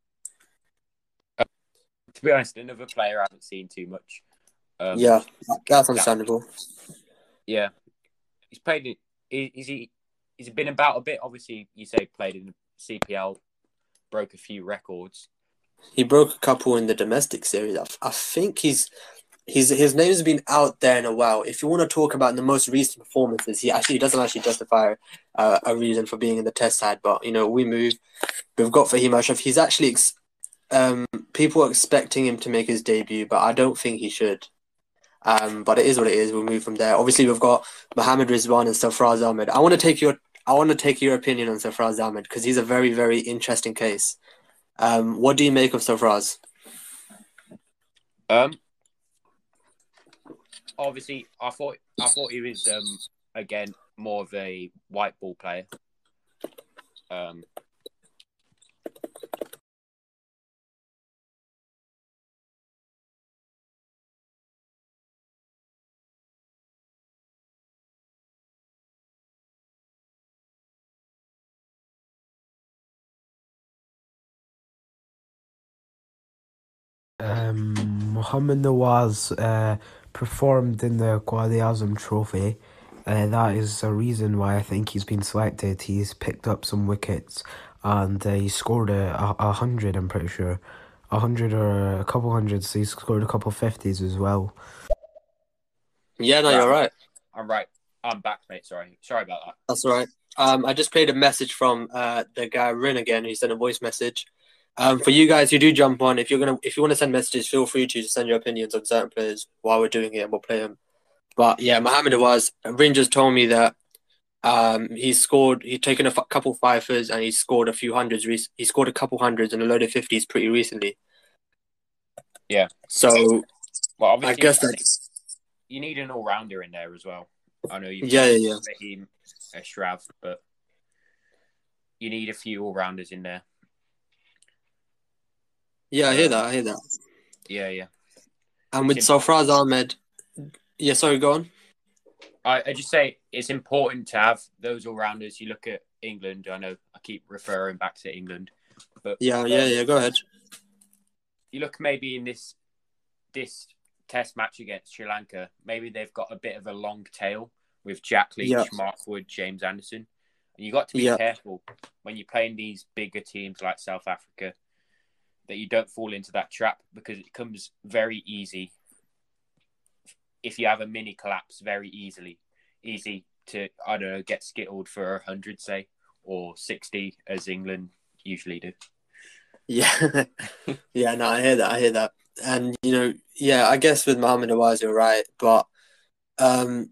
Uh, to be honest, another player I haven't seen too much. Um, Yeah, that's that understandable. yeah, he's played. in- Is he? He's been about a bit. Obviously, you say played in the C P L, broke a few records. He broke a couple in the domestic series. I, I think he's his his name's been out there in a while. If you want to talk about the most recent performances, he actually doesn't actually justify uh, a reason for being in the test side. But you know, we move. We've got Fahim Ashraf. He's actually ex- um people are expecting him to make his debut, but I don't think he should. Um, but it is what it is. We'll move from there. Obviously, we've got Mohammad Rizwan and Sarfraz Ahmed. I want to take your I want to take your opinion on Sarfraz Ahmed because he's a very very interesting case. Um, what do you make of Sarfraz? Um, obviously, I thought I thought he was um again more of a white ball player. Um, Um, Mohamed Nawaz uh, performed in the Quadi Azam Trophy. Uh, that is a reason why I think he's been selected. He's picked up some wickets and uh, he scored a, a, a hundred, I'm pretty sure. A hundred or a couple hundreds. So he scored a couple fifties as well. Yeah, no, right, you're right. I'm right. I'm back, mate. Sorry, sorry about that. That's all right. Um, I just played a message from uh the guy Rin again. He sent a voice message. Um, for you guys who do jump on, if you're gonna if you want to send messages, feel free to send your opinions on certain players while we're doing it, and we'll play them. But yeah, Mohamed was Rin just told me that um he scored. He'd taken a f- couple fifers and he scored a few hundreds. Rec- he scored a couple hundreds and a load of fifties pretty recently. Yeah. So Well, I obviously, guess I think that's you need an all rounder in there as well. I know you've yeah, got yeah, yeah. Fahim Ashraf, but you need a few all rounders in there. Yeah, I hear Um, that. I hear that. yeah, yeah. And It's with important. Sarfraz Ahmed, yeah. Sorry, go on. I, I just say it's important to have those all rounders. You look at England. I know I keep referring back to England, but Yeah, yeah, um, yeah. Go ahead. you look maybe in this this Test match against Sri Lanka. Maybe they've got a bit of a long tail with Jack Yeah, Leach, Mark Wood, James Anderson, and you got to be yeah. careful when you're playing these bigger teams like South Africa that you don't fall into that trap because it comes very easy if you have a mini collapse very easily. Easy to, I don't know, get skittled for one hundred, say, or sixty, as England usually do. Yeah, yeah. No, I hear that. I hear that. And you know, yeah, I guess with Mohamed Nawaz, you're right, but um,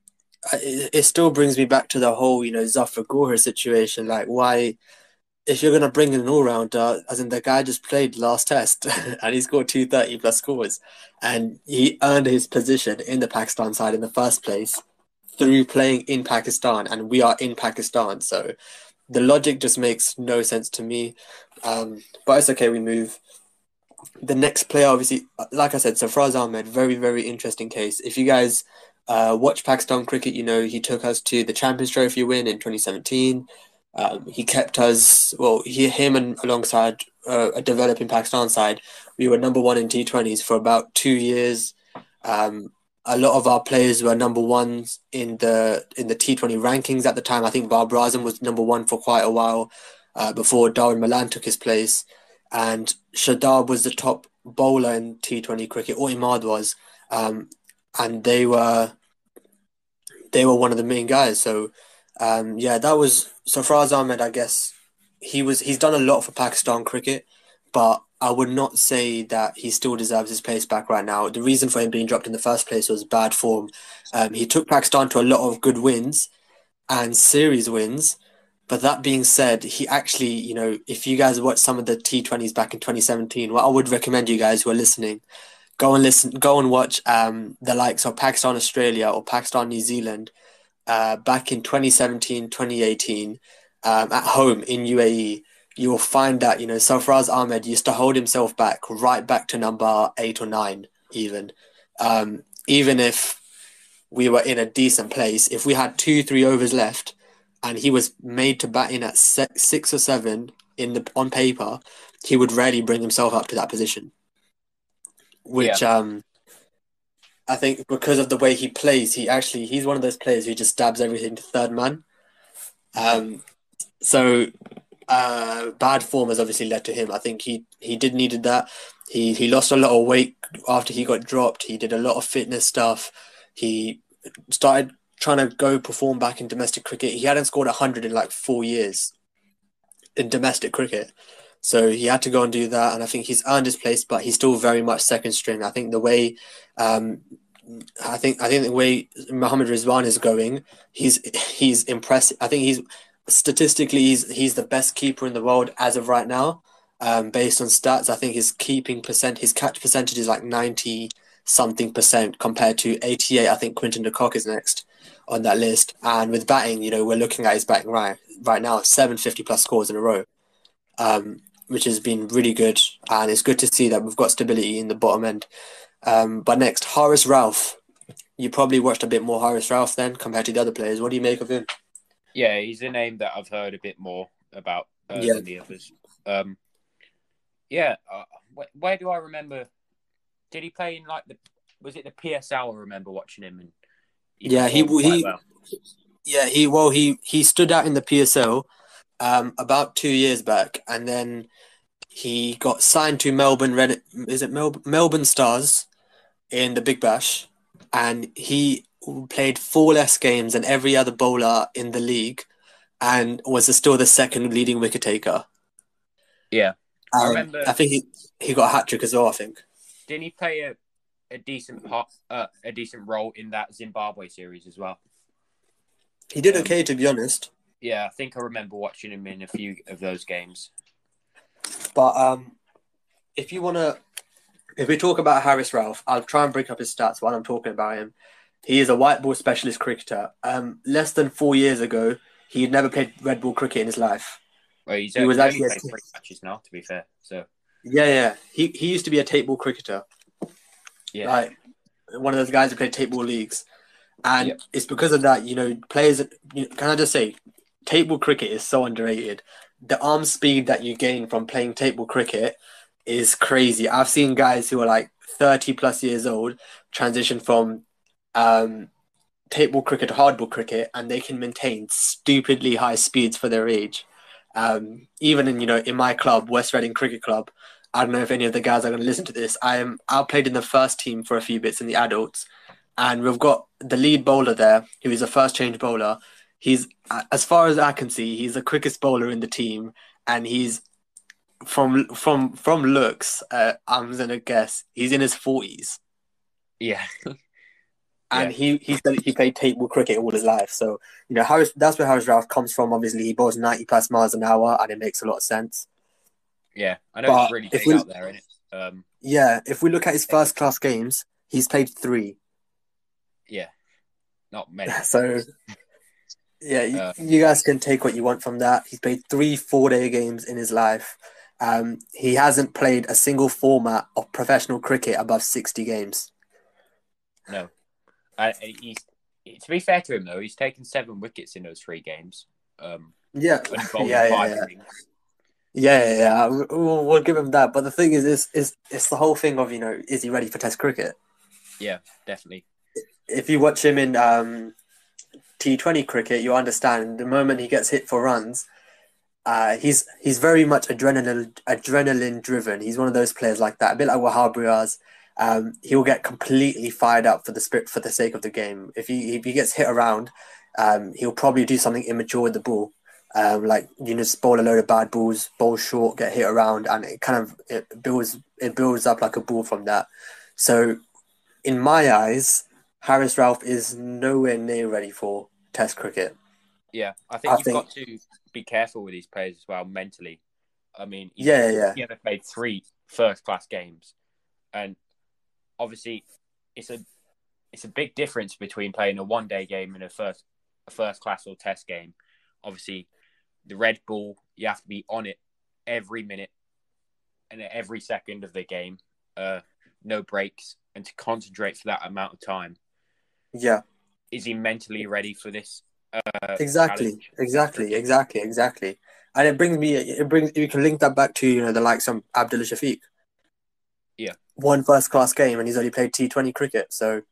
it, it still brings me back to the whole, you know, Zafar Goher situation. Like, why, if you're gonna bring in an all-rounder, as in the guy just played last test and he scored two thirty plus scores, and he earned his position in the Pakistan side in the first place through playing in Pakistan, and we are in Pakistan, so the logic just makes no sense to me. Um, but it's okay, we move. The next player, obviously, like I said, Sarfraz Ahmed, very, very interesting case. If you guys uh, watch Pakistan cricket, you know he took us to the Champions Trophy win in twenty seventeen. Um, he kept us, well, he, him and alongside uh, a developing Pakistan side, we were number one in T twenties for about two years. Um, a lot of our players were number ones in the in the T twenty rankings at the time. I think Babar Azam was number one for quite a while uh, before Darwin Malan took his place, and Shadab was the top bowler in T twenty cricket, or Imad was, um, and they were they were one of the main guys. So um, yeah, that was so Faraz Ahmed. I guess he was he's done a lot for Pakistan cricket, but I would not say that he still deserves his place back right now. The reason for him being dropped in the first place was bad form. Um, he took Pakistan to a lot of good wins and series wins. But that being said, he actually, you know, if you guys watch some of the T twenties back in twenty seventeen, what I would recommend you guys who are listening, go and listen, go and watch um, the likes of Pakistan, Australia or Pakistan, New Zealand uh, back in twenty seventeen, twenty eighteen um, at home in U A E. You will find that, you know, Sarfraz Ahmed used to hold himself back right back to number eight or nine, even. Um, even if we were in a decent place, if we had two, three overs left, and he was made to bat in at six or seven in the on paper, he would rarely bring himself up to that position. Which Yeah. um, I think because of the way he plays, he actually he's one of those players who just stabs everything to third man. Um, so uh, bad form has obviously led to him. I think he he did needed that. He he lost a lot of weight after he got dropped. He did a lot of fitness stuff. He started trying to go perform back in domestic cricket. He hadn't scored one hundred in like four years in domestic cricket. So he had to go and do that. And I think he's earned his place, but he's still very much second string. I think the way, um, I think I think the way Mohammad Rizwan is going, he's he's impressive. I think he's statistically he's he's the best keeper in the world as of right now. Um, based on stats, I think his keeping percent, his catch percentage is like ninety something percent compared to eighty-eight. I think Quinton de Kock is next on that list. And with batting, you know, we're looking at his batting right right now, seven fifty plus scores in a row, um, which has been really good. And it's good to see that we've got stability in the bottom end. Um, but next, Haris Rauf. You probably watched a bit more Haris Rauf then compared to the other players. What do you make of him? Yeah, he's a name that I've heard a bit more about uh, Yeah. than the others. Um, yeah, uh, wh- where do I remember? Did he play in like the? Was it the P S L? I remember watching him, and he Yeah, he performed quite he well. yeah he well he he stood out in the P S L um, about two years back, and then he got signed to Melbourne Red. Is it Mel- Melbourne Stars in the Big Bash, and he played four less games than every other bowler in the league, and was still the second leading wicket taker. Yeah, I Um, remember. I think he he got a hat trick as well. I think. Didn't he play a, a decent part, uh, a decent role in that Zimbabwe series as well? He did Um, okay, to be honest. Yeah, I think I remember watching him in a few of those games. But um, if you wanna, if we talk about Haris Rauf, I'll try and bring up his stats while I'm talking about him. He is a white ball specialist cricketer. Um, less than four years ago, he had never played red ball cricket in his life. Well, he's, He uh, was he's actually only a- played three matches now, to be fair. So Yeah, yeah. He he used to be a tape ball cricketer, yeah, like one of those guys who played tape ball leagues, and Yep. it's because of that. You know, players. You know, can I just say, tape ball cricket is so underrated. The arm speed that you gain from playing tape ball cricket is crazy. I've seen guys who are like thirty plus years old transition from um, tape ball cricket to hardball cricket, and they can maintain stupidly high speeds for their age. Um, even in you know in my club, West Reading Cricket Club, I don't know if any of the guys are going to listen to this. I am I played in the first team for a few bits in the adults, and we've got the lead bowler there, who is a first change bowler. He's as far as I can see, he's the quickest bowler in the team, and he's from from from looks, uh, I'm gonna guess he's in his forties, Yeah, and yeah, he he said he played table cricket all his life. So you know, Harris, that's where Harris Ralph comes from. Obviously, he bowls ninety plus miles an hour, and it makes a lot of sense. yeah. I know it's But really if big we out there, isn't it? Um, yeah, if we look at his first class games, he's played three. yeah, not many. So yeah, you, Uh, you guys can take what you want from that. He's played three four-day games in his life. Um, he hasn't played a single format of professional cricket above sixty games. no, I, he's to be fair to him though, he's taken seven wickets in those three games. Um, Yeah, and yeah, bowled yeah, five yeah. innings. Yeah, yeah, yeah. We'll, we'll give him that. But the thing is, is, is it's the whole thing of, you know, is he ready for Test cricket? Yeah, definitely. If you watch him in um, T twenty cricket, you understand the moment he gets hit for runs, uh, he's he's very much adrenaline adrenaline driven. He's one of those players like that, a bit like Wahab Riaz. Um, he'll get completely fired up for the spirit for the sake of the game. If he if he gets hit around, um, he'll probably do something immature with the ball. Um, like you know, just bowl a load of bad balls, bowl short, get hit around, and it kind of it builds it builds up like a ball from that. So, in my eyes, Harris Ralph is nowhere near ready for Test cricket. Yeah, I think I you've think, got to be careful with these players as well mentally. I mean, he's yeah, yeah, he ever played three first class games, and obviously, it's a it's a big difference between playing a one day game and a first a first class or Test game. Obviously, the red ball, you have to be on it every minute and every second of the game. Uh, no breaks, and to concentrate for that amount of time. yeah. Is he mentally ready for this uh, Exactly, challenge? exactly, exactly, exactly. And it brings me, it brings you can link that back to you know the likes of Abdullah Shafiq. Yeah, One first class game, and he's only played T Twenty cricket. So,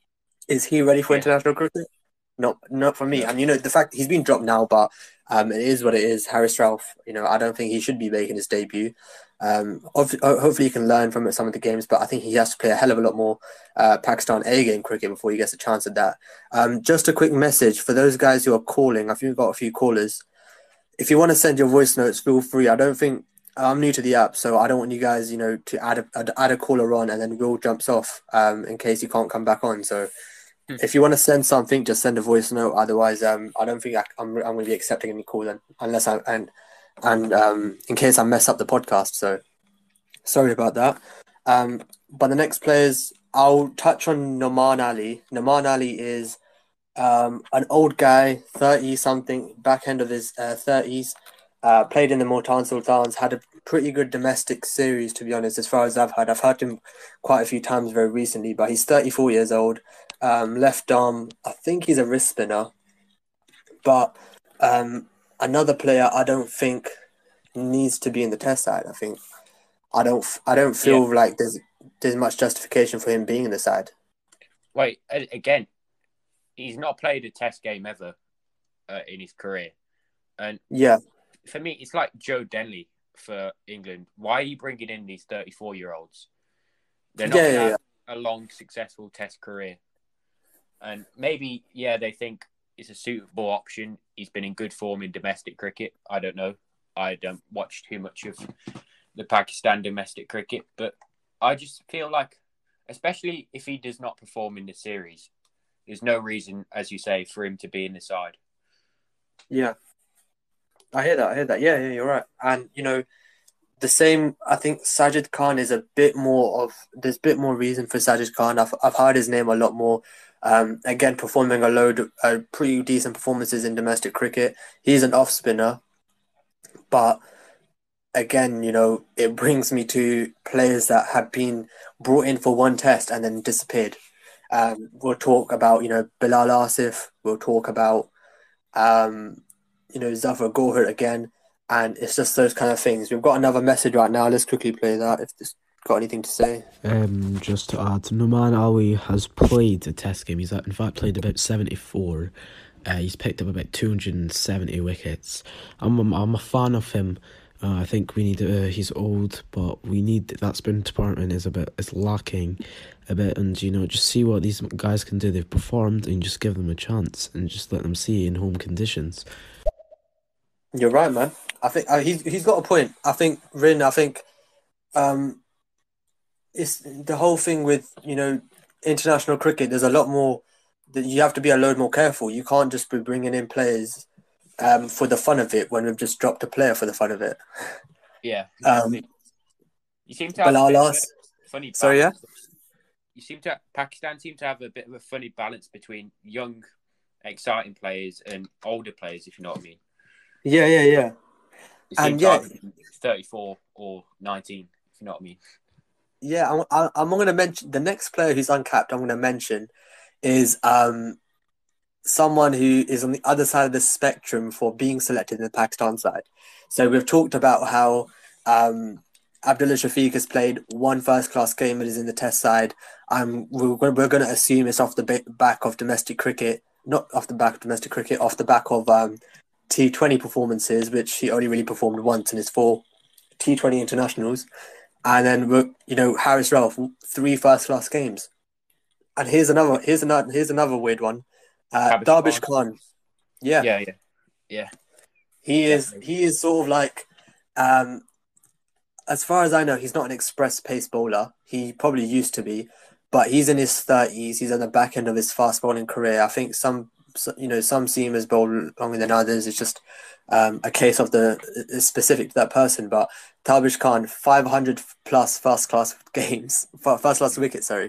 is he ready for yeah, international cricket? Not, not for me. no, And you know the fact he's been dropped now, but um, it is what it is. Harris Ralph, you know, I don't think he should be making his debut. Um, hopefully, hopefully he can learn from some of the games, but I think he has to play a hell of a lot more uh, Pakistan A game cricket before he gets a chance at that. Um, just a quick message for those guys who are calling. I think we've got a few callers. If you want to send your voice notes, feel free. I don't think I'm new to the app, so I don't want you guys, you know, to add a add a caller on and then Will jumps off um, in case you can't come back on. So Hmm. if you want to send something, just send a voice note. Otherwise, um, I don't think I, I'm I'm going to be accepting any call then, unless I and and um, in case I mess up the podcast. So sorry about that. Um, but the next players, I'll touch on Noman Ali. Noman Ali is um, an old guy, thirty something, back end of his uh, thirties. Uh, played in the Multan Sultans, had a pretty good domestic series, to be honest, as far as I've heard. I've heard him quite a few times very recently, but he's thirty-four years old. Um, left arm, I think he's a wrist spinner. But um, another player I don't think needs to be in the test side. I think I don't I don't yeah. feel like there's there's much justification for him being in the side. Wait, again, he's not played a Test game ever uh, in his career, and Yeah, for me, it's like Joe Denley for England. Why are you bringing in these thirty-four-year-olds? They're not yeah, going to yeah, have yeah. a long, successful Test career, and maybe yeah, they think it's a suitable option. He's been in good form in domestic cricket. I don't know. I don't watch too much of the Pakistan domestic cricket, but I just feel like, especially if he does not perform in the series, there's no reason, as you say, for him to be in the side. Yeah. I hear that. I hear that. Yeah, yeah, you're right. And you know, the same. I think Sajid Khan is a bit more of. There's a bit more reason for Sajid Khan. I've I've heard his name a lot more. Um, again, performing a load of uh, pretty decent performances in domestic cricket. He's an off spinner, but again, you know, it brings me to players that have been brought in for one test and then disappeared. Um, we'll talk about you know Bilal Asif. We'll talk about um, you know, Zafar Gohar again. And it's just those kind of things. We've got another message right now. Let's quickly play that if this got anything to say. Um, just to add, Noman Ali has played a test game. He's in fact played about seventy-four. Uh, he's picked up about two hundred seventy wickets. I'm, I'm, I'm a fan of him. Uh, I think we need. Uh, he's old, but we need that spin department is a bit is lacking, a bit, and you know just see what these guys can do. They've performed, and just give them a chance, and just let them see in home conditions. You're right, man. I think uh, he's he's got a point. I think Rin. I think um, it's the whole thing with you know international cricket. There's a lot more that you have to be a load more careful. You can't just be bringing in players um, for the fun of it when we've just dropped a player for the fun of it. Yeah, Um, exactly. You seem to but have a our bit of a last, funny sorry, yeah, balance. You seem to Pakistan seem to have a bit of a funny balance between young, exciting players and older players, if you know what I mean. yeah, yeah, yeah, They seem and to yeah, either be thirty-four or nineteen, if you know what I mean. yeah. I'm I, I'm going to mention the next player who's uncapped. I'm going to mention is um someone who is on the other side of the spectrum for being selected in the Pakistan side. So we've talked about how um, Abdullah Shafiq has played one first class game and is in the Test side. Um, we're, we're going to assume it's off the back of domestic cricket, not off the back of domestic cricket, off the back of um, T twenty performances, which he only really performed once in his four T twenty internationals. And then we're, you know Haris Rauf, three first class games. And here's another here's another here's another weird one. Uh, Tabish Darbish Khan. Khan, yeah, Yeah, yeah, yeah, he is. definitely. He is sort of like, um, as far as I know, he's not an express pace bowler. He probably used to be, but he's in his thirties. He's on the back end of his fast bowling career. I think some, so- you know, some seamers bowl longer than others. It's just um, a case of the it's specific to that person. But Darbish Khan, five hundred plus first class games, first class wickets. Sorry.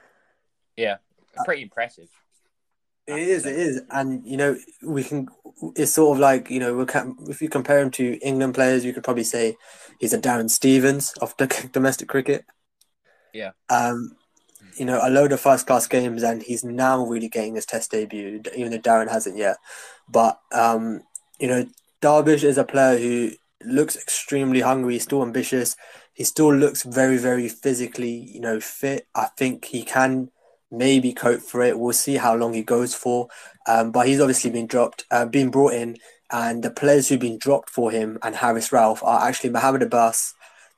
Yeah, pretty impressive. I It have to is, it say. is, and you know we can. It's sort of like you know we can, if you compare him to England players, you could probably say he's a Darren Stevens of the domestic cricket. Yeah, Um, you know, a load of first class games, and he's now really getting his Test debut, even though Darren hasn't yet. But um, you know, Darvish is a player who looks extremely hungry. He's still ambitious. He still looks very, very physically, you know, fit. I think he can maybe cope for it. We'll see how long he goes for. Um, but he's obviously been dropped, uh, been brought in, and the players who've been dropped for him and Haris Rauf are actually Mohammad Abbas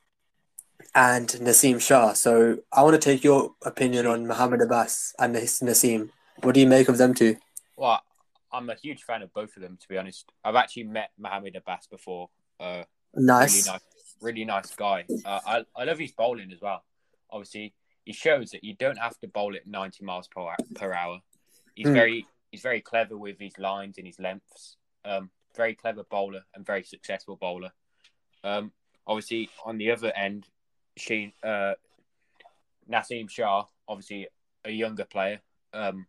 and Naseem Shah. So I want to take your opinion see, on Mohammad Abbas and Naseem. What do you make of them two? well, I'm a huge fan of both of them. To be honest, I've actually met Mohamed Abbas before. Uh, really Nice. nice, really nice guy. Uh, I I love his bowling as well. Obviously, he shows that you don't have to bowl at ninety miles per per hour. He's Mm, very he's very clever with his lines and his lengths. Um, very clever bowler and very successful bowler. Um, obviously on the other end, Sheen uh Naseem Shah, obviously a younger player. Um,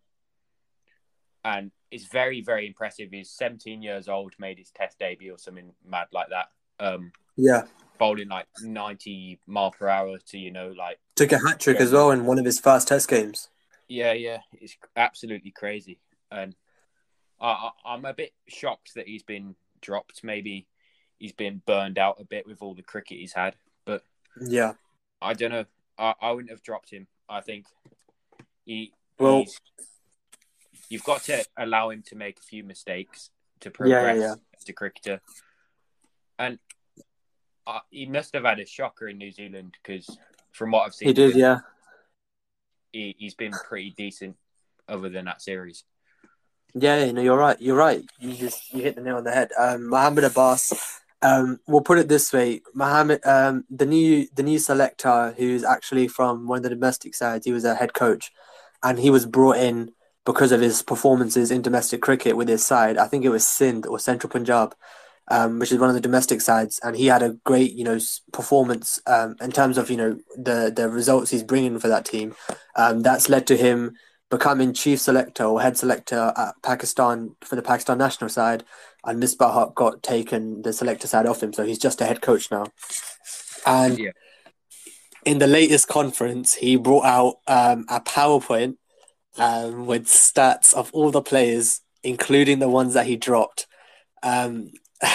and it's very very impressive. He's seventeen years old, made his Test debut or something mad like that. Um, yeah. bowling like ninety mile per hour to you know like Took a hat trick as very well in one of his first Test games. yeah yeah it's absolutely crazy. And I, I I'm a bit shocked that he's been dropped. Maybe he's been burned out a bit with all the cricket he's had, but Yeah. I don't know. I, I wouldn't have dropped him. I think he Well, he's you've got to allow him to make a few mistakes to yeah, yeah, yeah. progress as a cricketer. And uh, he must have had a shocker in New Zealand because from what I've He seen of did, him, yeah. he, he's been pretty decent other than that series. Yeah, you know, you're right. You're right. You just you hit the nail on the head. Um, Mohamed Abbas. Um, we'll put it this way: Mohammed, um, the new the new selector, who's actually from one of the domestic sides. He was a head coach, and he was brought in because of his performances in domestic cricket with his side. I think it was Sindh or Central Punjab, um, which is one of the domestic sides, and he had a great, you know, performance um, in terms of you know the the results he's bringing for that team. Um, that's led to him becoming chief selector or head selector at Pakistan for the Pakistan national side, and Misbah Haq got taken the selector side off him, so he's just a head coach now. And Yeah. in the latest conference, he brought out um, a PowerPoint um, with stats of all the players, including the ones that he dropped. Um,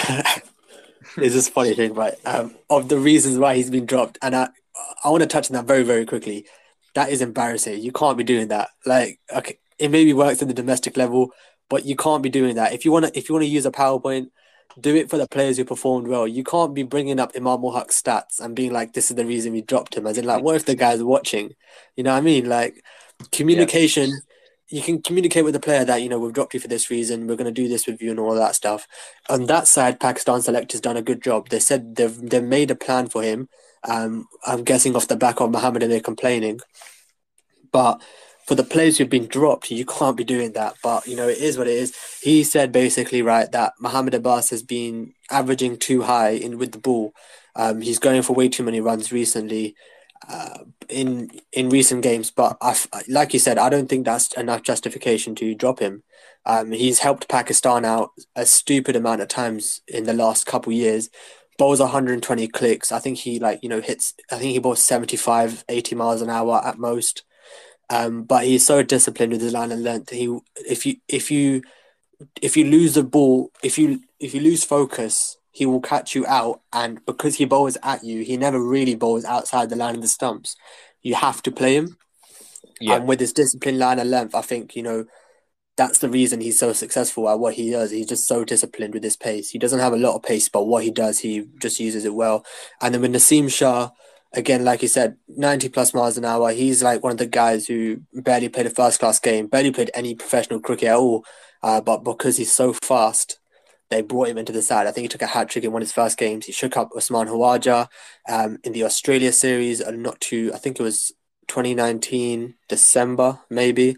it's just a funny thing, right? Um, of the reasons why he's been dropped, and I, I want to touch on that very, very quickly. That is embarrassing. You can't be doing that. Like, okay, it maybe works at the domestic level, but you can't be doing that. If you want to, if you want to use a PowerPoint, do it for the players who performed well. You can't be bringing up Imam ul Haq's stats and being like, "This is the reason we dropped him." As in, like, what if the guy's watching? You know what I mean? Like, Yeah. communication you can communicate with the player that, you know, we've dropped you for this reason, we're going to do this with you and all that stuff. On that side, Pakistan selectors done a good job. They said they've they've made a plan for him. Um, I'm guessing off the back of Mohammed Ali complaining, but for the players who've been dropped, you can't be doing that. But, you know, it is what it is. He said basically, right, that Mohammed Abbas has been averaging too high in with the ball. Um, he's going for way too many runs recently uh, in in recent games. But I, like you said, I don't think that's enough justification to drop him. Um, he's helped Pakistan out a stupid amount of times in the last couple years. Bowls one hundred twenty clicks. I think he like, you know, hits, I think he bowls seventy-five, eighty miles an hour at most. Um, but he's so disciplined with his line and length. He, if you, if you, if you lose the ball, if you, if you lose focus, he will catch you out. And because he bowls at you, he never really bowls outside the line of the stumps. You have to play him. Yeah. And with his disciplined line and length, I think, you know, that's the reason he's so successful at what he does. He's just so disciplined with his pace. He doesn't have a lot of pace, but what he does, he just uses it well. And then with Naseem Shah, again, like you said, ninety plus miles an hour. He's like one of the guys who barely played a first class game, barely played any professional cricket at all. Uh, but because he's so fast, they brought him into the side. I think he took a hat trick in one of his first games. He shook up Usman Khawaja um, in the Australia series, and not too, I think it was twenty nineteen, December, maybe.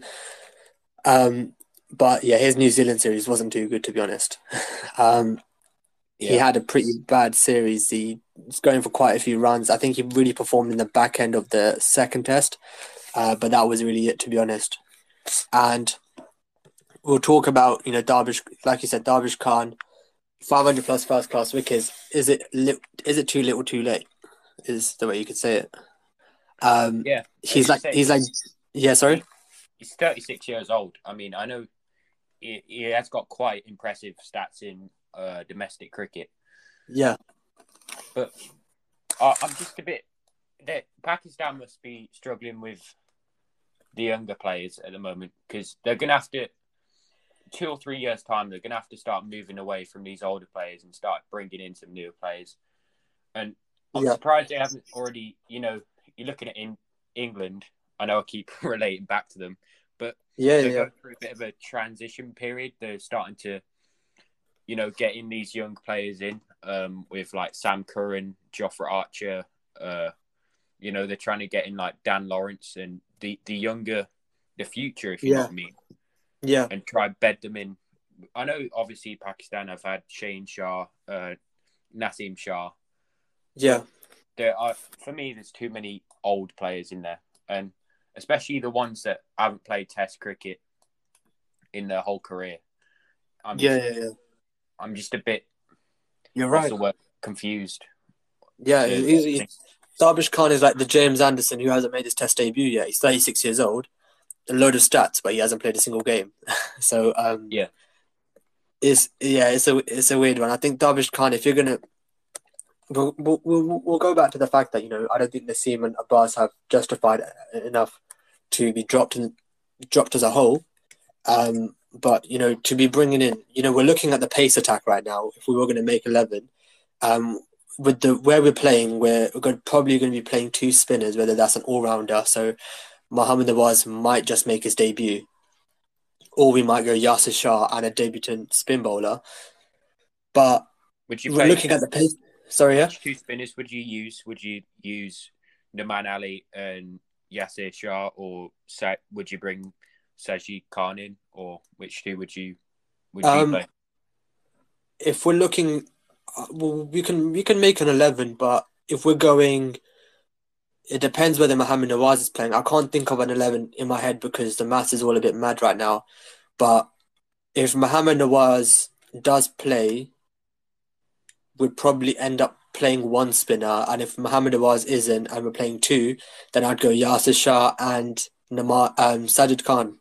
Um, but yeah, his New Zealand series wasn't too good, to be honest. um, yeah. He had a pretty bad series. He was going for quite a few runs. I think he really performed in the back end of the second test, uh, but that was really it, to be honest. And we'll talk about, you know, Darvish, like you said, Darvish Khan, five hundred plus first class wickets. Is it li- is it too little, too late? Is the way you could say it. Um, yeah, he's like he's like yeah. Sorry, he's thirty-six years old. I mean, I know he, he has got quite impressive stats in uh, domestic cricket. Yeah, but uh, I'm just a bit. That Pakistan must be struggling with the younger players at the moment, because they're going to have to, two or three years' time, they're going to have to start moving away from these older players and start bringing in some newer players. And I'm yeah. surprised they haven't already, you know, you're looking at in England, I know I keep relating back to them, but yeah, they're yeah. going through a bit of a transition period. They're starting to, you know, get in these young players in um, with like Sam Curran, Jofra Archer, uh, you know, they're trying to get in like Dan Lawrence and the, the younger, the future, if you yeah. know what I mean. Yeah. And try bed them in. I know, obviously, Pakistan have had Shane Shah, uh, Naseem Shah. Yeah. There are, for me, there's too many old players in there. And especially the ones that haven't played Test cricket in their whole career. I'm yeah, just, yeah, yeah. I'm just a bit, You're right. the word, confused. Yeah, he's, he's, Darvish Khan is like the James Anderson who hasn't made his Test debut yet. He's thirty-six years old. A load of stats, but he hasn't played a single game. so um, yeah, it's yeah, it's a it's a weird one. I think Darvish Khan, if you're gonna, we'll, we'll we'll we'll go back to the fact that, you know, I don't think Naseem and Abbas have justified enough to be dropped and dropped as a whole. Um, but you know, to be bringing in, you know, we're looking at the pace attack right now. If we were going to make eleven, um, with the where we're playing, we're, we're going, probably going to be playing two spinners, whether that's an all rounder. So Mohammed Nawaz might just make his debut, or we might go Yasir Shah and a debutant spin bowler. But would you we're looking at the pace. Sorry, yeah. Which two spinners would you use? Would you use Naman Ali and Yasir Shah, or would you bring Sajid Khan in, or which two would you would you um, play? If we're looking, well, we can we can make an eleven, but if we're going. It depends whether Mohammed Nawaz is playing. I can't think of an eleven in my head because the maths is all a bit mad right now. But if Mohammed Nawaz does play, we'd probably end up playing one spinner. And if Mohammed Nawaz isn't and we're playing two, then I'd go Yasir Shah and Nama, um, Sajid Khan.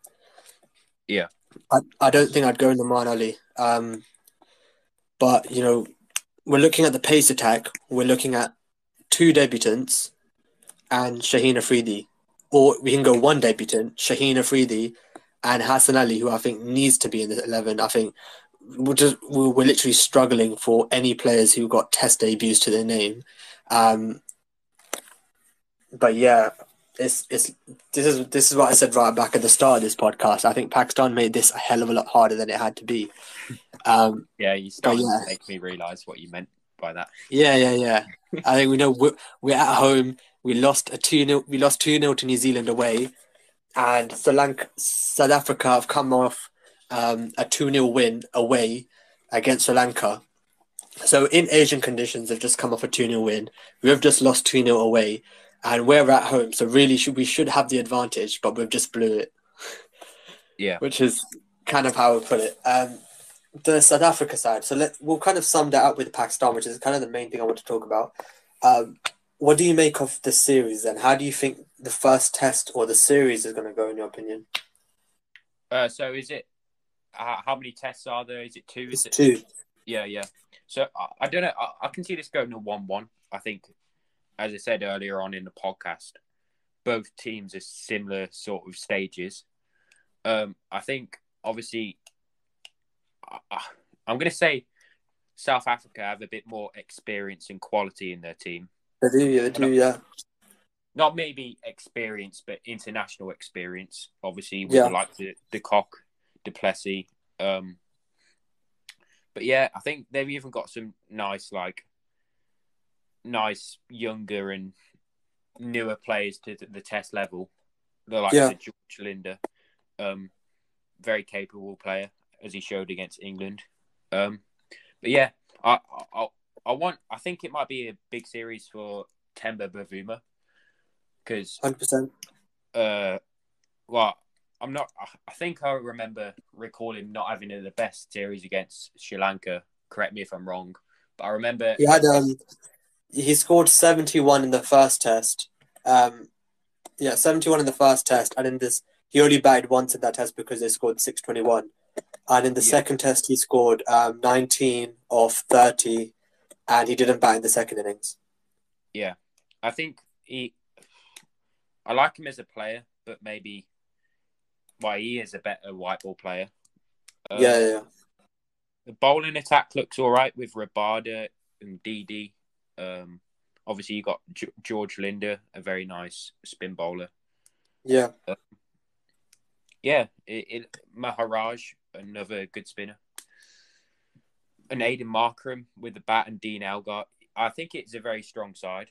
Yeah. I, I don't think I'd go Naman Ali. Um, but, you know, we're looking at the pace attack. We're looking at two debutants and Shaheen Afridi. Or we can go one debutant, Shaheen Afridi, and Hassan Ali, who I think needs to be in the eleven. I think we're, just, we're literally struggling for any players who got Test debuts to their name. Um, but yeah, it's it's this is this is what I said right back at the start of this podcast. I think Pakistan made this a hell of a lot harder than it had to be. Um, Yeah, you but started yeah, to make me realise what you meant by that. yeah, yeah, yeah. I think we know we're, we're at home. We lost a two nil. We lost two nil to New Zealand away, and Sri Lanka, South Africa have come off um, a two nil win away against Sri Lanka. So in Asian conditions, they've just come off a two nil win. We've just lost two nil away, and we're at home. So really, should we should have the advantage, but we've just blew it, Yeah. which is kind of how I put it. Um, the South Africa side. So let we'll kind of sum that up with Pakistan, which is kind of the main thing I want to talk about. Um, what do you make of the series then? How do you think the first test or the series is going to go, in your opinion? Uh, so is it? Uh, how many tests are there? Is it two? Is It's it two. Yeah, yeah. So I, I don't know. I, I can see this going to one-one. I think, as I said earlier on in the podcast, both teams are similar sort of stages. Um, I think obviously, I, I, I'm going to say South Africa have a bit more experience and quality in their team. They do, yeah, they do, Not, yeah. not maybe experience, but international experience. Obviously, with Yeah. the like the the Cock, Du Plessis. Um, But yeah, I think they've even got some nice, like, nice younger and newer players to the test level. They're like Yeah. the George Linder, um, very capable player as he showed against England. Um, but yeah, I, I I want. I think it might be a big series for Temba Bavuma because, one hundred percent. uh, well, I'm not. I think I remember recalling not having the best series against Sri Lanka. Correct me if I'm wrong, but I remember He had um he scored seventy-one in the first test. Um yeah, seventy-one in the first test, and in this he only batted once in that test because they scored six twenty-one. And in the Yeah. second test he scored um nineteen of thirty, and he didn't bat in the second innings. Yeah, I think he. I like him as a player, but maybe, well, he is a better white ball player. Um, Yeah, yeah, yeah. The bowling attack looks all right with Rabada and Didi. Um, obviously, you got G- George Linder, a very nice spin bowler. Yeah. Yeah, it, it, Maharaj, another good spinner. And Aiden Markram with the bat and Dean Elgart. I think it's a very strong side.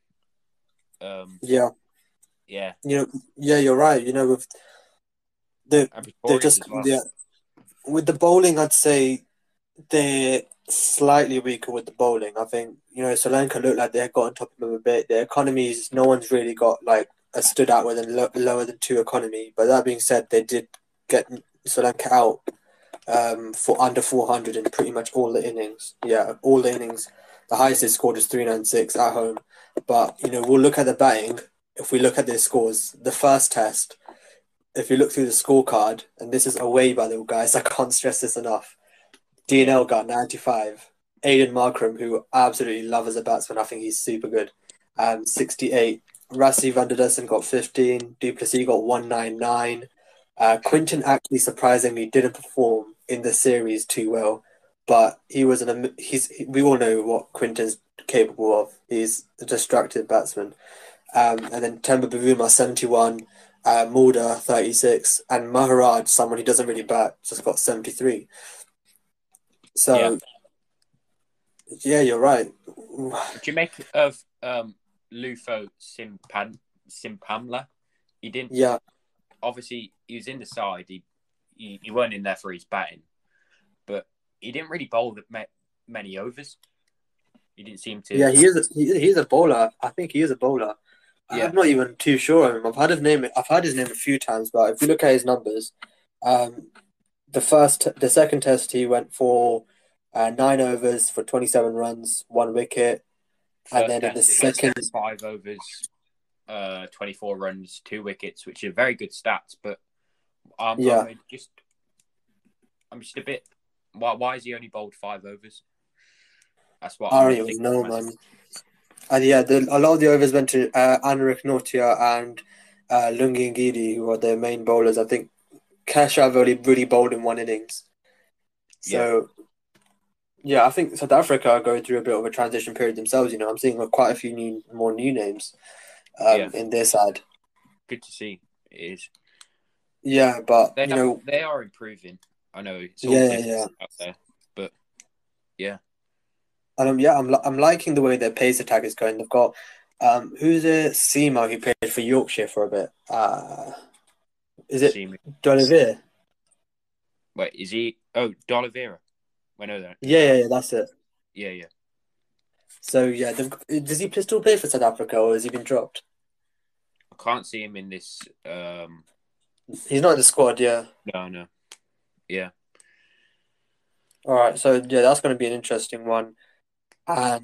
Um, Yeah. yeah, You know, yeah, you're right. You know, with the and they're Victoria's just as well. yeah. With the bowling, I'd say they're slightly weaker with the bowling. I think, you know, Sri Lanka looked like they had got on top of them a bit. Their economies, no one's really got like a stood out with a lo- lower than two economy. But that being said, they did get Sri Lanka out um, for under four hundred in pretty much all the innings. Yeah, all the innings. The highest they scored is three ninety-six at home. But, you know, we'll look at the batting. If we look at their scores, the first test, if you look through the scorecard, and this is away by the way, guys, I can't stress this enough. D N L got ninety-five. Aiden Markram, who I absolutely love as a batsman, I think he's super good. Um, sixty-eight. Rassi van der Dussen got fifteen. Du Plessis got one ninety-nine. Uh, Quinton actually surprisingly didn't perform in the series too well, but he was an am- he's he, we all know what Quinton's capable of. He's a destructive batsman. Um, and then Temba Bavuma seventy-one. Uh, Mulder thirty-six, and Maharaj, someone who doesn't really bat, just got seventy-three. So, Yeah. yeah, you're right. What do you make of um, Lufo Simpan Simpamla? He didn't. Yeah, Obviously, he was in the side. He, he he weren't in there for his batting, but he didn't really bowl that ma- many overs. He didn't seem to. yeah, he is. A, he, he's a bowler. I think he is a bowler. Yeah. I'm not even too sure of him. I've heard his name. I've heard his name a few times, but if you look at his numbers, um, the first, the second test, he went for uh, nine overs for twenty-seven runs, one wicket, and First then in the test, it was second, five overs, uh, twenty-four runs, two wickets, which are very good stats. But um, Yeah. I'm just, I'm just a bit. Why? Why is he only bowled five overs? That's what I I'm don't thinking even know, to myself. man. And yeah, the, a lot of the overs went to uh, Anrik Nortje and uh, Lungi Ngidi, who are their main bowlers. I think Keshav only really bowled in one innings. So, yeah, I think South Africa are going through a bit of a transition period themselves. You know, I'm seeing quite a few new, more new names um, Yeah. in their side. good to see. It is. Yeah, but They you have, know, they are improving. I know it's all yeah, yeah, different yeah. out there, but yeah, And um, yeah, I'm li- I'm liking the way their pace attack is going. They've got um, who's a Seamer who played for Yorkshire for a bit. Uh, is it see me. D'Oliveira? Wait, is he? Oh, D'Oliveira. I know that. Yeah, yeah, yeah, that's it. Yeah, yeah. So yeah, they've, got- does he play- still play for South Africa or has he been dropped? I can't see him in this. Um, He's not in the squad. Yeah. no, no. Yeah, All right. So yeah, that's going to be an interesting one. And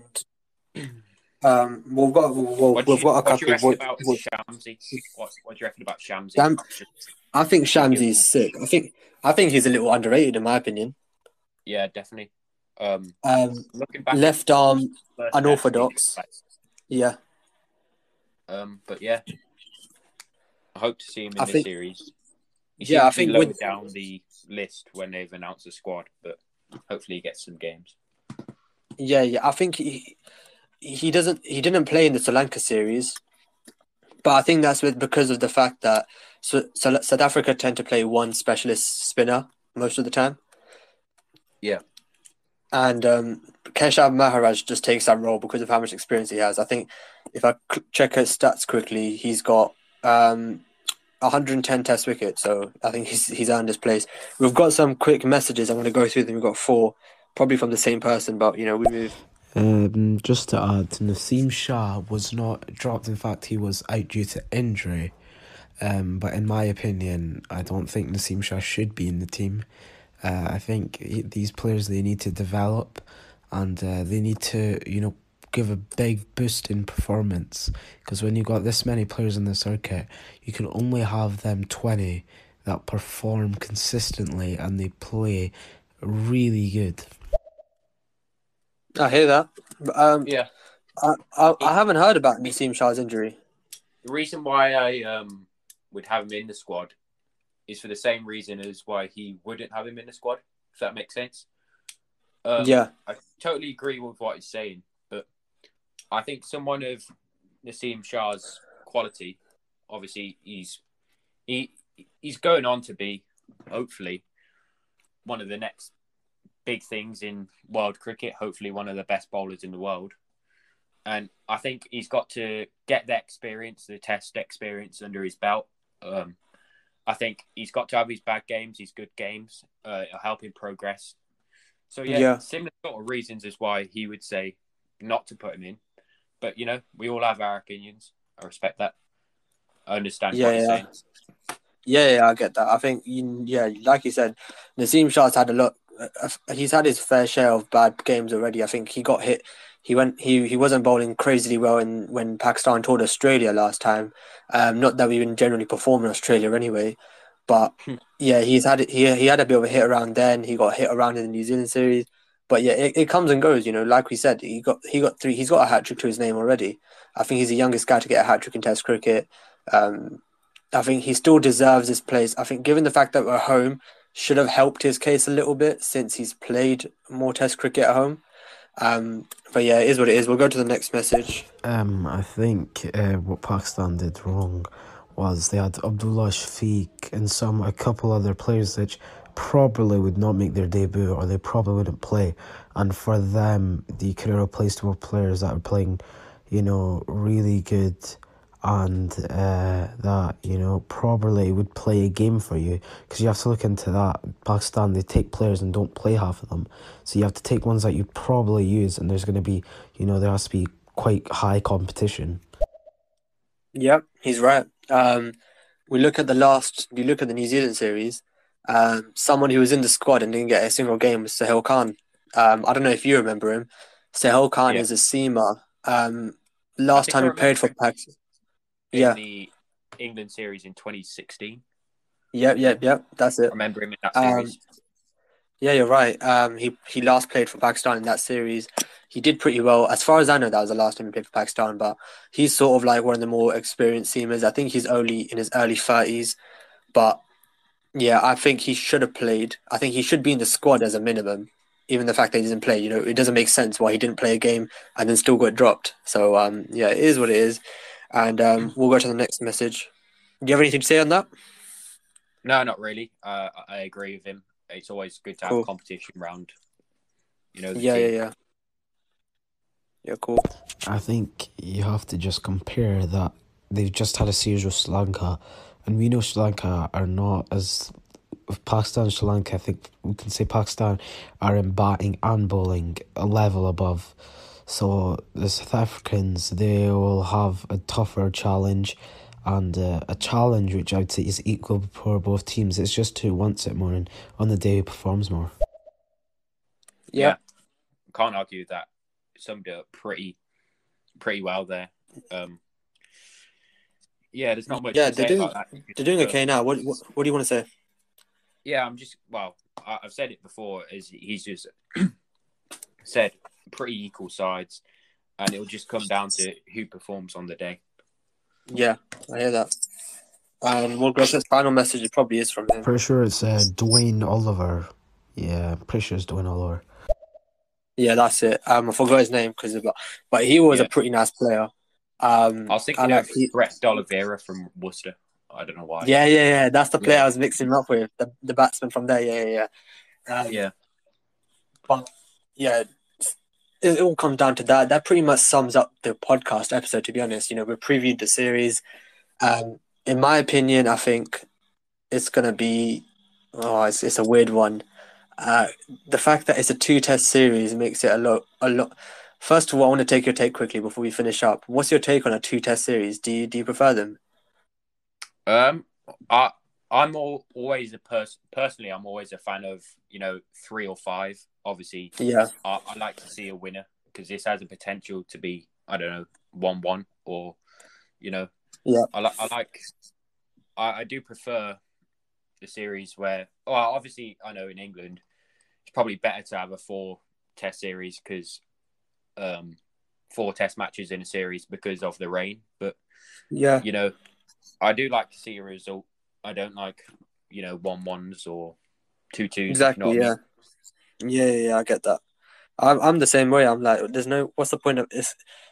um, we've got we've, What do we've you got a what do you couple of reckon voice. about voice- Shamsi? What what do you reckon about Shamsi? Sham, Just I think keep giving Shamsi's him. sick. I think I think he's a little underrated in my opinion. Yeah, definitely. Um, Um, looking back at left arm, first test, unorthodox. Yeah, um, but yeah, I hope to see him in I this think. series. He Yeah, seems I to be think lower with down the list when they've announced the squad, but hopefully he gets some games. yeah, yeah. I think he he doesn't he didn't play in the Sri Lanka series, but I think that's with because of the fact that so, so South Africa tend to play one specialist spinner most of the time, Yeah, and um, Keshav Maharaj just takes that role because of how much experience he has. I think if I c- check his stats quickly, he's got um one hundred ten test wickets, so I think he's he's earned his place. We've got some quick messages. I'm going to go through them. We've got four, probably from the same person, but you know we move. Um, just to add, Naseem Shah was not dropped. In fact, he was out due to injury. Um, but in my opinion, I don't think Naseem Shah should be in the team. Uh, I think he, these players, they need to develop, and uh, they need to, you know, give a big boost in performance. Because when you've got this many players in the circuit, you can only have them twenty that perform consistently and they play really good. I hear that. But, um, yeah. I, I I He, haven't heard about Naseem Shah's injury. the reason why I um would have him in the squad is for the same reason as why he wouldn't have him in the squad. If that makes sense. Um, Yeah, I totally agree with what he's saying, but I think someone of Naseem Shah's quality, obviously he's he he's going on to be hopefully one of the next big things in world cricket. Hopefully, one of the best bowlers in the world, and I think he's got to get that experience, the Test experience under his belt. Um, I think he's got to have his bad games, his good games. Uh, it'll help him progress. So yeah, yeah, similar sort of reasons as why he would say not to put him in. But you know, we all have our opinions. I respect that. I understand yeah, what he's yeah, saying. yeah, yeah. I get that. I think, you- yeah, like you said, Naseem Shah's had a lot. uh, He's had his fair share of bad games already. I think he got hit. He went. He he wasn't bowling crazily well in when Pakistan toured Australia last time. Um, not that we even generally perform in Australia anyway, but yeah, he's had it. He he had a bit of a hit around then. He got hit around in the New Zealand series. But yeah, it, it comes and goes. You know, like we said, he got he got three. He's got a hat trick to his name already. I think he's the youngest guy to get a hat trick in Test cricket. Um, I think he still deserves his place. I think, given the fact that we're home, should have helped his case a little bit since he's played more Test cricket at home. Um, but yeah, it is what it is. We'll go to the next message. Um, I think uh, what Pakistan did wrong was they had Abdullah Shafiq and some a couple other players that probably would not make their debut or they probably wouldn't play. And for them, they could have replaced with players that are playing, you know, really good and uh, that, you know, probably would play a game for you. Because you have to look into that. Pakistan, they take players and don't play half of them. So you have to take ones that you'd probably use, and there's going to be, you know, there has to be quite high competition. Yep, he's right. Um, we look at the last. You look at the New Zealand series. Um, someone who was in the squad and didn't get a single game was Sahil Khan. Um, I don't know if you remember him. Sahil Khan Yeah, is a seamer. Um, I last think I time he remember played for him Pakistan. in Yeah, the England series in twenty sixteen. yep, yep, yep. That's I it. remember him in that Um, series. Yeah, you're right. Um, he he last played for Pakistan in that series. He did pretty well. As far as I know, that was the last time he played for Pakistan. But he's sort of like one of the more experienced seamers. I think he's only in his early thirties. But yeah, I think he should have played. I think he should be in the squad as a minimum. Even the fact that he didn't play, you know, it doesn't make sense why he didn't play a game and then still got dropped. So um, yeah, it is what it is. And um, we'll go to the next message. you have anything to say on that? No, not really. Uh, I I agree with him. It's always good to have Cool. competition round, you know, the Yeah, yeah, team. yeah. Yeah, cool. I think you have to just compare that they've just had a series with Sri Lanka, and we know Sri Lanka are not as with Pakistan and Sri Lanka. I think we can say Pakistan are in batting and bowling a level above. So the South Africans, they will have a tougher challenge, and uh, a challenge which I'd say is equal for both teams. It's just who wants it more and on the day who performs more. Yeah. Yeah. Can't argue with that. Summed it up pretty, pretty well there. Um, yeah, there's not much Yeah, to they're say doing about that. they're doing But, okay now. What what, what do you want to say? yeah, I'm just well. I, I've said it before. Is he's just said pretty equal sides, and it'll just come down to who performs on the day. Yeah, I hear that. And Will Gresham's final message it probably is from him. Pretty sure it's uh, Dwayne Oliver. Yeah, pretty sure it's Dwayne Oliver. Yeah, that's it. Um, I forgot his name because but but he was Yeah. a pretty nice player. Um, I was thinking I like of he, Brett D'Oliveira from Worcester. I don't know why. yeah, yeah, yeah. That's the player Yeah. I was mixing him up with. The the batsman from there. Yeah, yeah, yeah. Um, Yeah. But yeah, it, it all comes down to that. That pretty much sums up the podcast episode. To be honest, you know, we previewed the series. Um, in my opinion, I think it's gonna be. Oh, it's it's a weird one. Uh, the fact that it's a two-test series makes it a lot, a lot. First of all, I want to take your take quickly before we finish up. What's your take on a two-test series? Do you do you prefer them? Um, I I'm all, always a person. Personally, I'm always a fan of you know three or five. Obviously, Yeah, I, I like to see a winner because this has a potential to be I don't know one one or you know yeah, I like I like I, I do prefer the series where well obviously I know in England it's probably better to have a four test series because um four test matches in a series because of the rain, but yeah. you know I do like to see a result. I don't like you know one ones or two twos if you know Exactly. what I Yeah, mean. yeah, yeah. yeah I get that. I'm I'm the same way. I'm like, there's no. What's the point of this?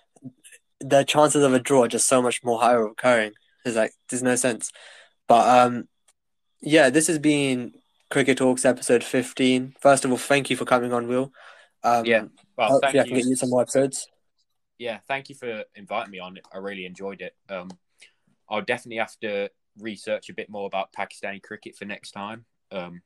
The chances of a draw are just so much more higher of occurring. It's like there's no sense. But um, yeah, this has been Cricket Talks episode fifteen. First of all, thank you for coming on, Will. Yeah, Um, well hopefully I thank can you. get you some more episodes. Yeah, thank you for inviting me on. I really enjoyed it. Um, I'll definitely have to research a bit more about Pakistani cricket for next time. Um,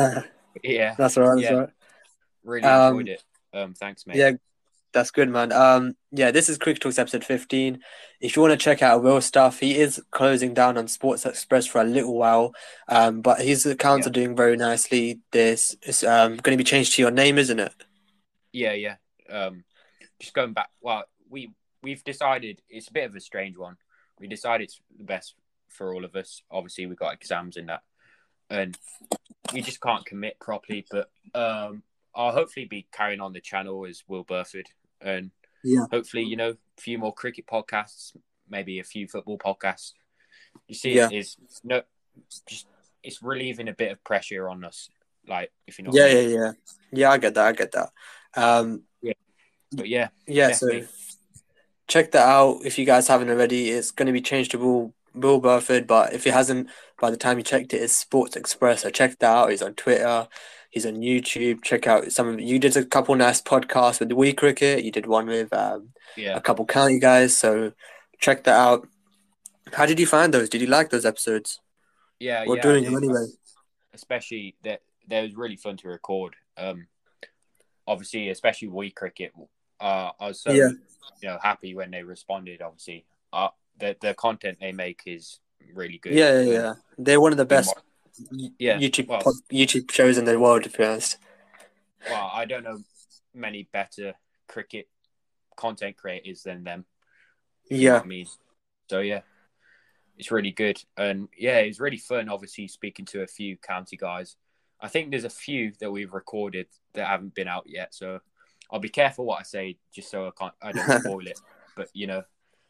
yeah, That's all right. That's yeah, all right. really Um, enjoyed it. Um, thanks, mate. yeah, that's good, man. Um, yeah, this is Cricket Talks episode fifteen. If you want to check out Will's stuff, he is closing down on Sports Express for a little while. Um, but his accounts Yeah. are doing very nicely. This is um going to be changed to your name, isn't it? Yeah, yeah. Um, just going back. Well, we we've decided it's a bit of a strange one. We decided it's the best for all of us. Obviously, we've got exams in that, and we just can't commit properly. But um, I'll hopefully be carrying on the channel as Will Burford, and Yeah. hopefully, you know, a few more cricket podcasts, maybe a few football podcasts. You see, Yeah. it is no, just it's relieving a bit of pressure on us. Like, if you know Yeah, what I yeah, mean. yeah. Yeah, I get that. I get that. Um, But yeah, yeah, definitely. so check that out if you guys haven't already. It's going to be changed to Will, Will Burford, but if it hasn't, by the time you checked it, it's Sports Express. So check that out. He's on Twitter. He's on YouTube. Check out some of you did a couple nice podcasts with the Wii Cricket. You did one with um, Yeah. a couple county guys. So check that out. How did you find those? Did you like those episodes? Yeah, Or yeah, I doing them do. anyway? Especially that they was really fun to record. Um, obviously, especially we cricket. Uh, I was so Yeah. you know happy when they responded. Obviously, uh, the the content they make is really good. Yeah, yeah, And yeah. They're one of the been best wa- yeah, YouTube well, pod- YouTube shows in the world, to be honest. well, I don't know many better cricket content creators than them. If you know Yeah. what I mean. So yeah, it's really good, and yeah, it was really fun. Obviously, speaking to a few county guys. I think there's a few that we've recorded that haven't been out yet, so I'll be careful what I say, just so I can't, I don't spoil it. But you know,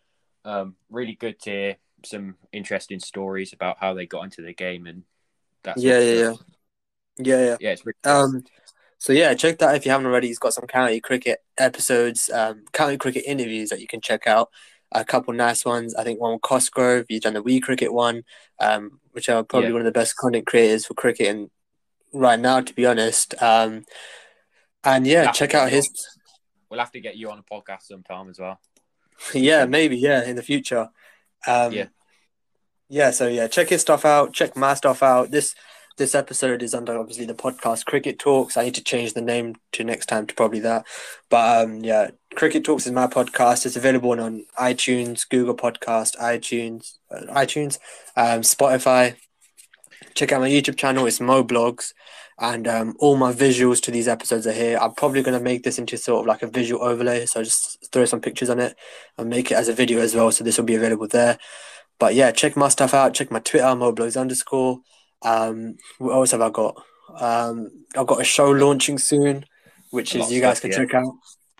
um, really good to hear some interesting stories about how they got into the game and that sort Yeah, of yeah, yeah. stuff. Yeah, yeah. Yeah, it's really good. Um, so yeah, check that if you haven't already. He's got some county cricket episodes, um, county cricket interviews that you can check out. a couple nice ones. I think one with Cosgrove. He's done the Wii Cricket one, um, which are probably Yeah. one of the best content creators for cricket and right now, to be honest. Um, and yeah, We'll have to check get out you on- his. We'll have to get you on a podcast sometime as well. Yeah, maybe. Yeah, in the future. Um, Yeah. Yeah. So yeah, check his stuff out. Check my stuff out. This this episode is under obviously the podcast Cricket Talks. I need to change the name to next time to probably that. But um, yeah, Cricket Talks is my podcast. It's available on iTunes, Google Podcast, iTunes, uh, iTunes, um, Spotify. Check out my YouTube channel. It's Mo Blogs. And um, all my visuals to these episodes are here. I'm probably going to make this into sort of like a visual overlay. So just throw some pictures on it and make it as a video as well. So this will be available there. But yeah, check my stuff out. Check my Twitter, Moblogs underscore. Um, what else have I got? Um, I've got a show launching soon, which A lot is of you guys stuff, can yeah. check out.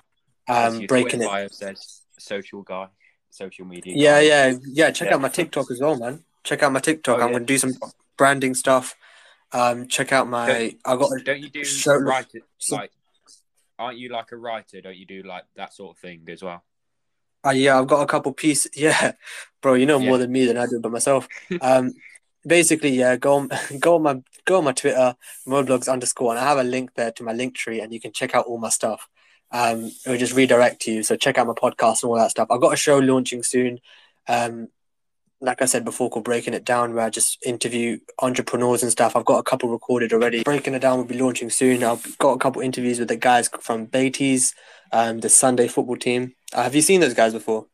As Um, your breaking Twitter it. bio says, social guy, social media Yeah, guy. yeah, yeah. Check Yeah. out my TikTok as well, man. Check out my TikTok. Oh, I'm yeah. gonna do some branding stuff. Um, check out my. I got. A Don't you do show, write so- like? Aren't you like a writer? Don't you do like that sort of thing as well? Uh, yeah, I've got a couple pieces. Yeah, bro, you know more Yeah. than me than I do by myself. Um, basically, yeah, go on, go on my, go on my Twitter, Moblogs underscore, and I have a link there to my link tree, and you can check out all my stuff. Um, it will just redirect you. So check out my podcast and all that stuff. I've got a show launching soon. Um, like I said before, called Breaking It Down, where I just interview entrepreneurs and stuff. I've got a couple recorded already. Breaking It Down will be launching soon. I've got a couple interviews with the guys from Beatties, um, the Sunday football team. Uh, have you seen those guys before?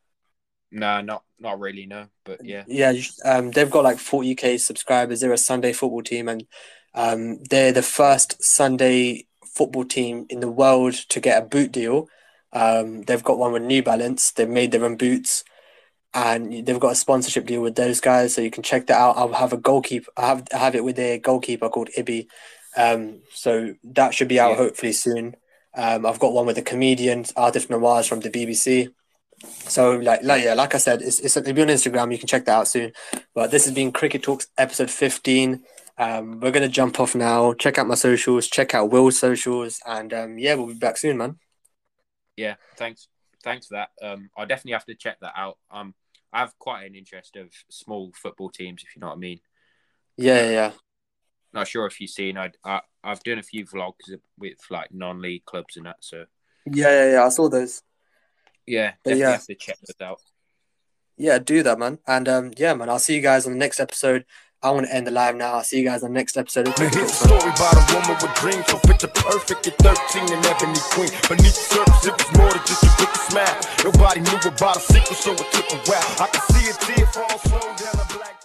No, not not really. No, but yeah. Yeah, you sh- um, they've got like forty K subscribers. They're a Sunday football team, and um, they're the first Sunday football team in the world to get a boot deal. Um, they've got one with New Balance. They've made their own boots, and they've got a sponsorship deal with those guys. So you can check that out. I'll have a goalkeeper. I have I have it with their goalkeeper called Ibby. Um, so that should be out Yeah. hopefully soon. Um, I've got one with a comedian, Artif Nawaz from the B B C. So like, like yeah, like I said, it's it's it'll be on Instagram. You can check that out soon. But this has been Cricket Talks episode fifteen. Um, we're gonna jump off now. Check out my socials. Check out Will's socials, and um, yeah, we'll be back soon, man. Yeah, thanks, thanks for that. Um, I definitely have to check that out. Um, I have quite an interest of small football teams, if you know what I mean. Yeah, yeah, yeah. Not sure if you've seen. I, I I've done a few vlogs with like non-league clubs and that. So Yeah, yeah, yeah. I saw those. yeah, But definitely yeah. have to check those out. Yeah, do that, man. And um, yeah, man. I'll see you guys on the next episode. I want to end the live now. I'll see you guys on the next episode. of The Cricket hit Talks, man. story about a woman with dreams, so picture perfect at thirteen and ebony queen. Beneath the surface, it was more than just a quick smile. Nobody knew about a secret, so it took a while. I could see a tear fall slow down a black.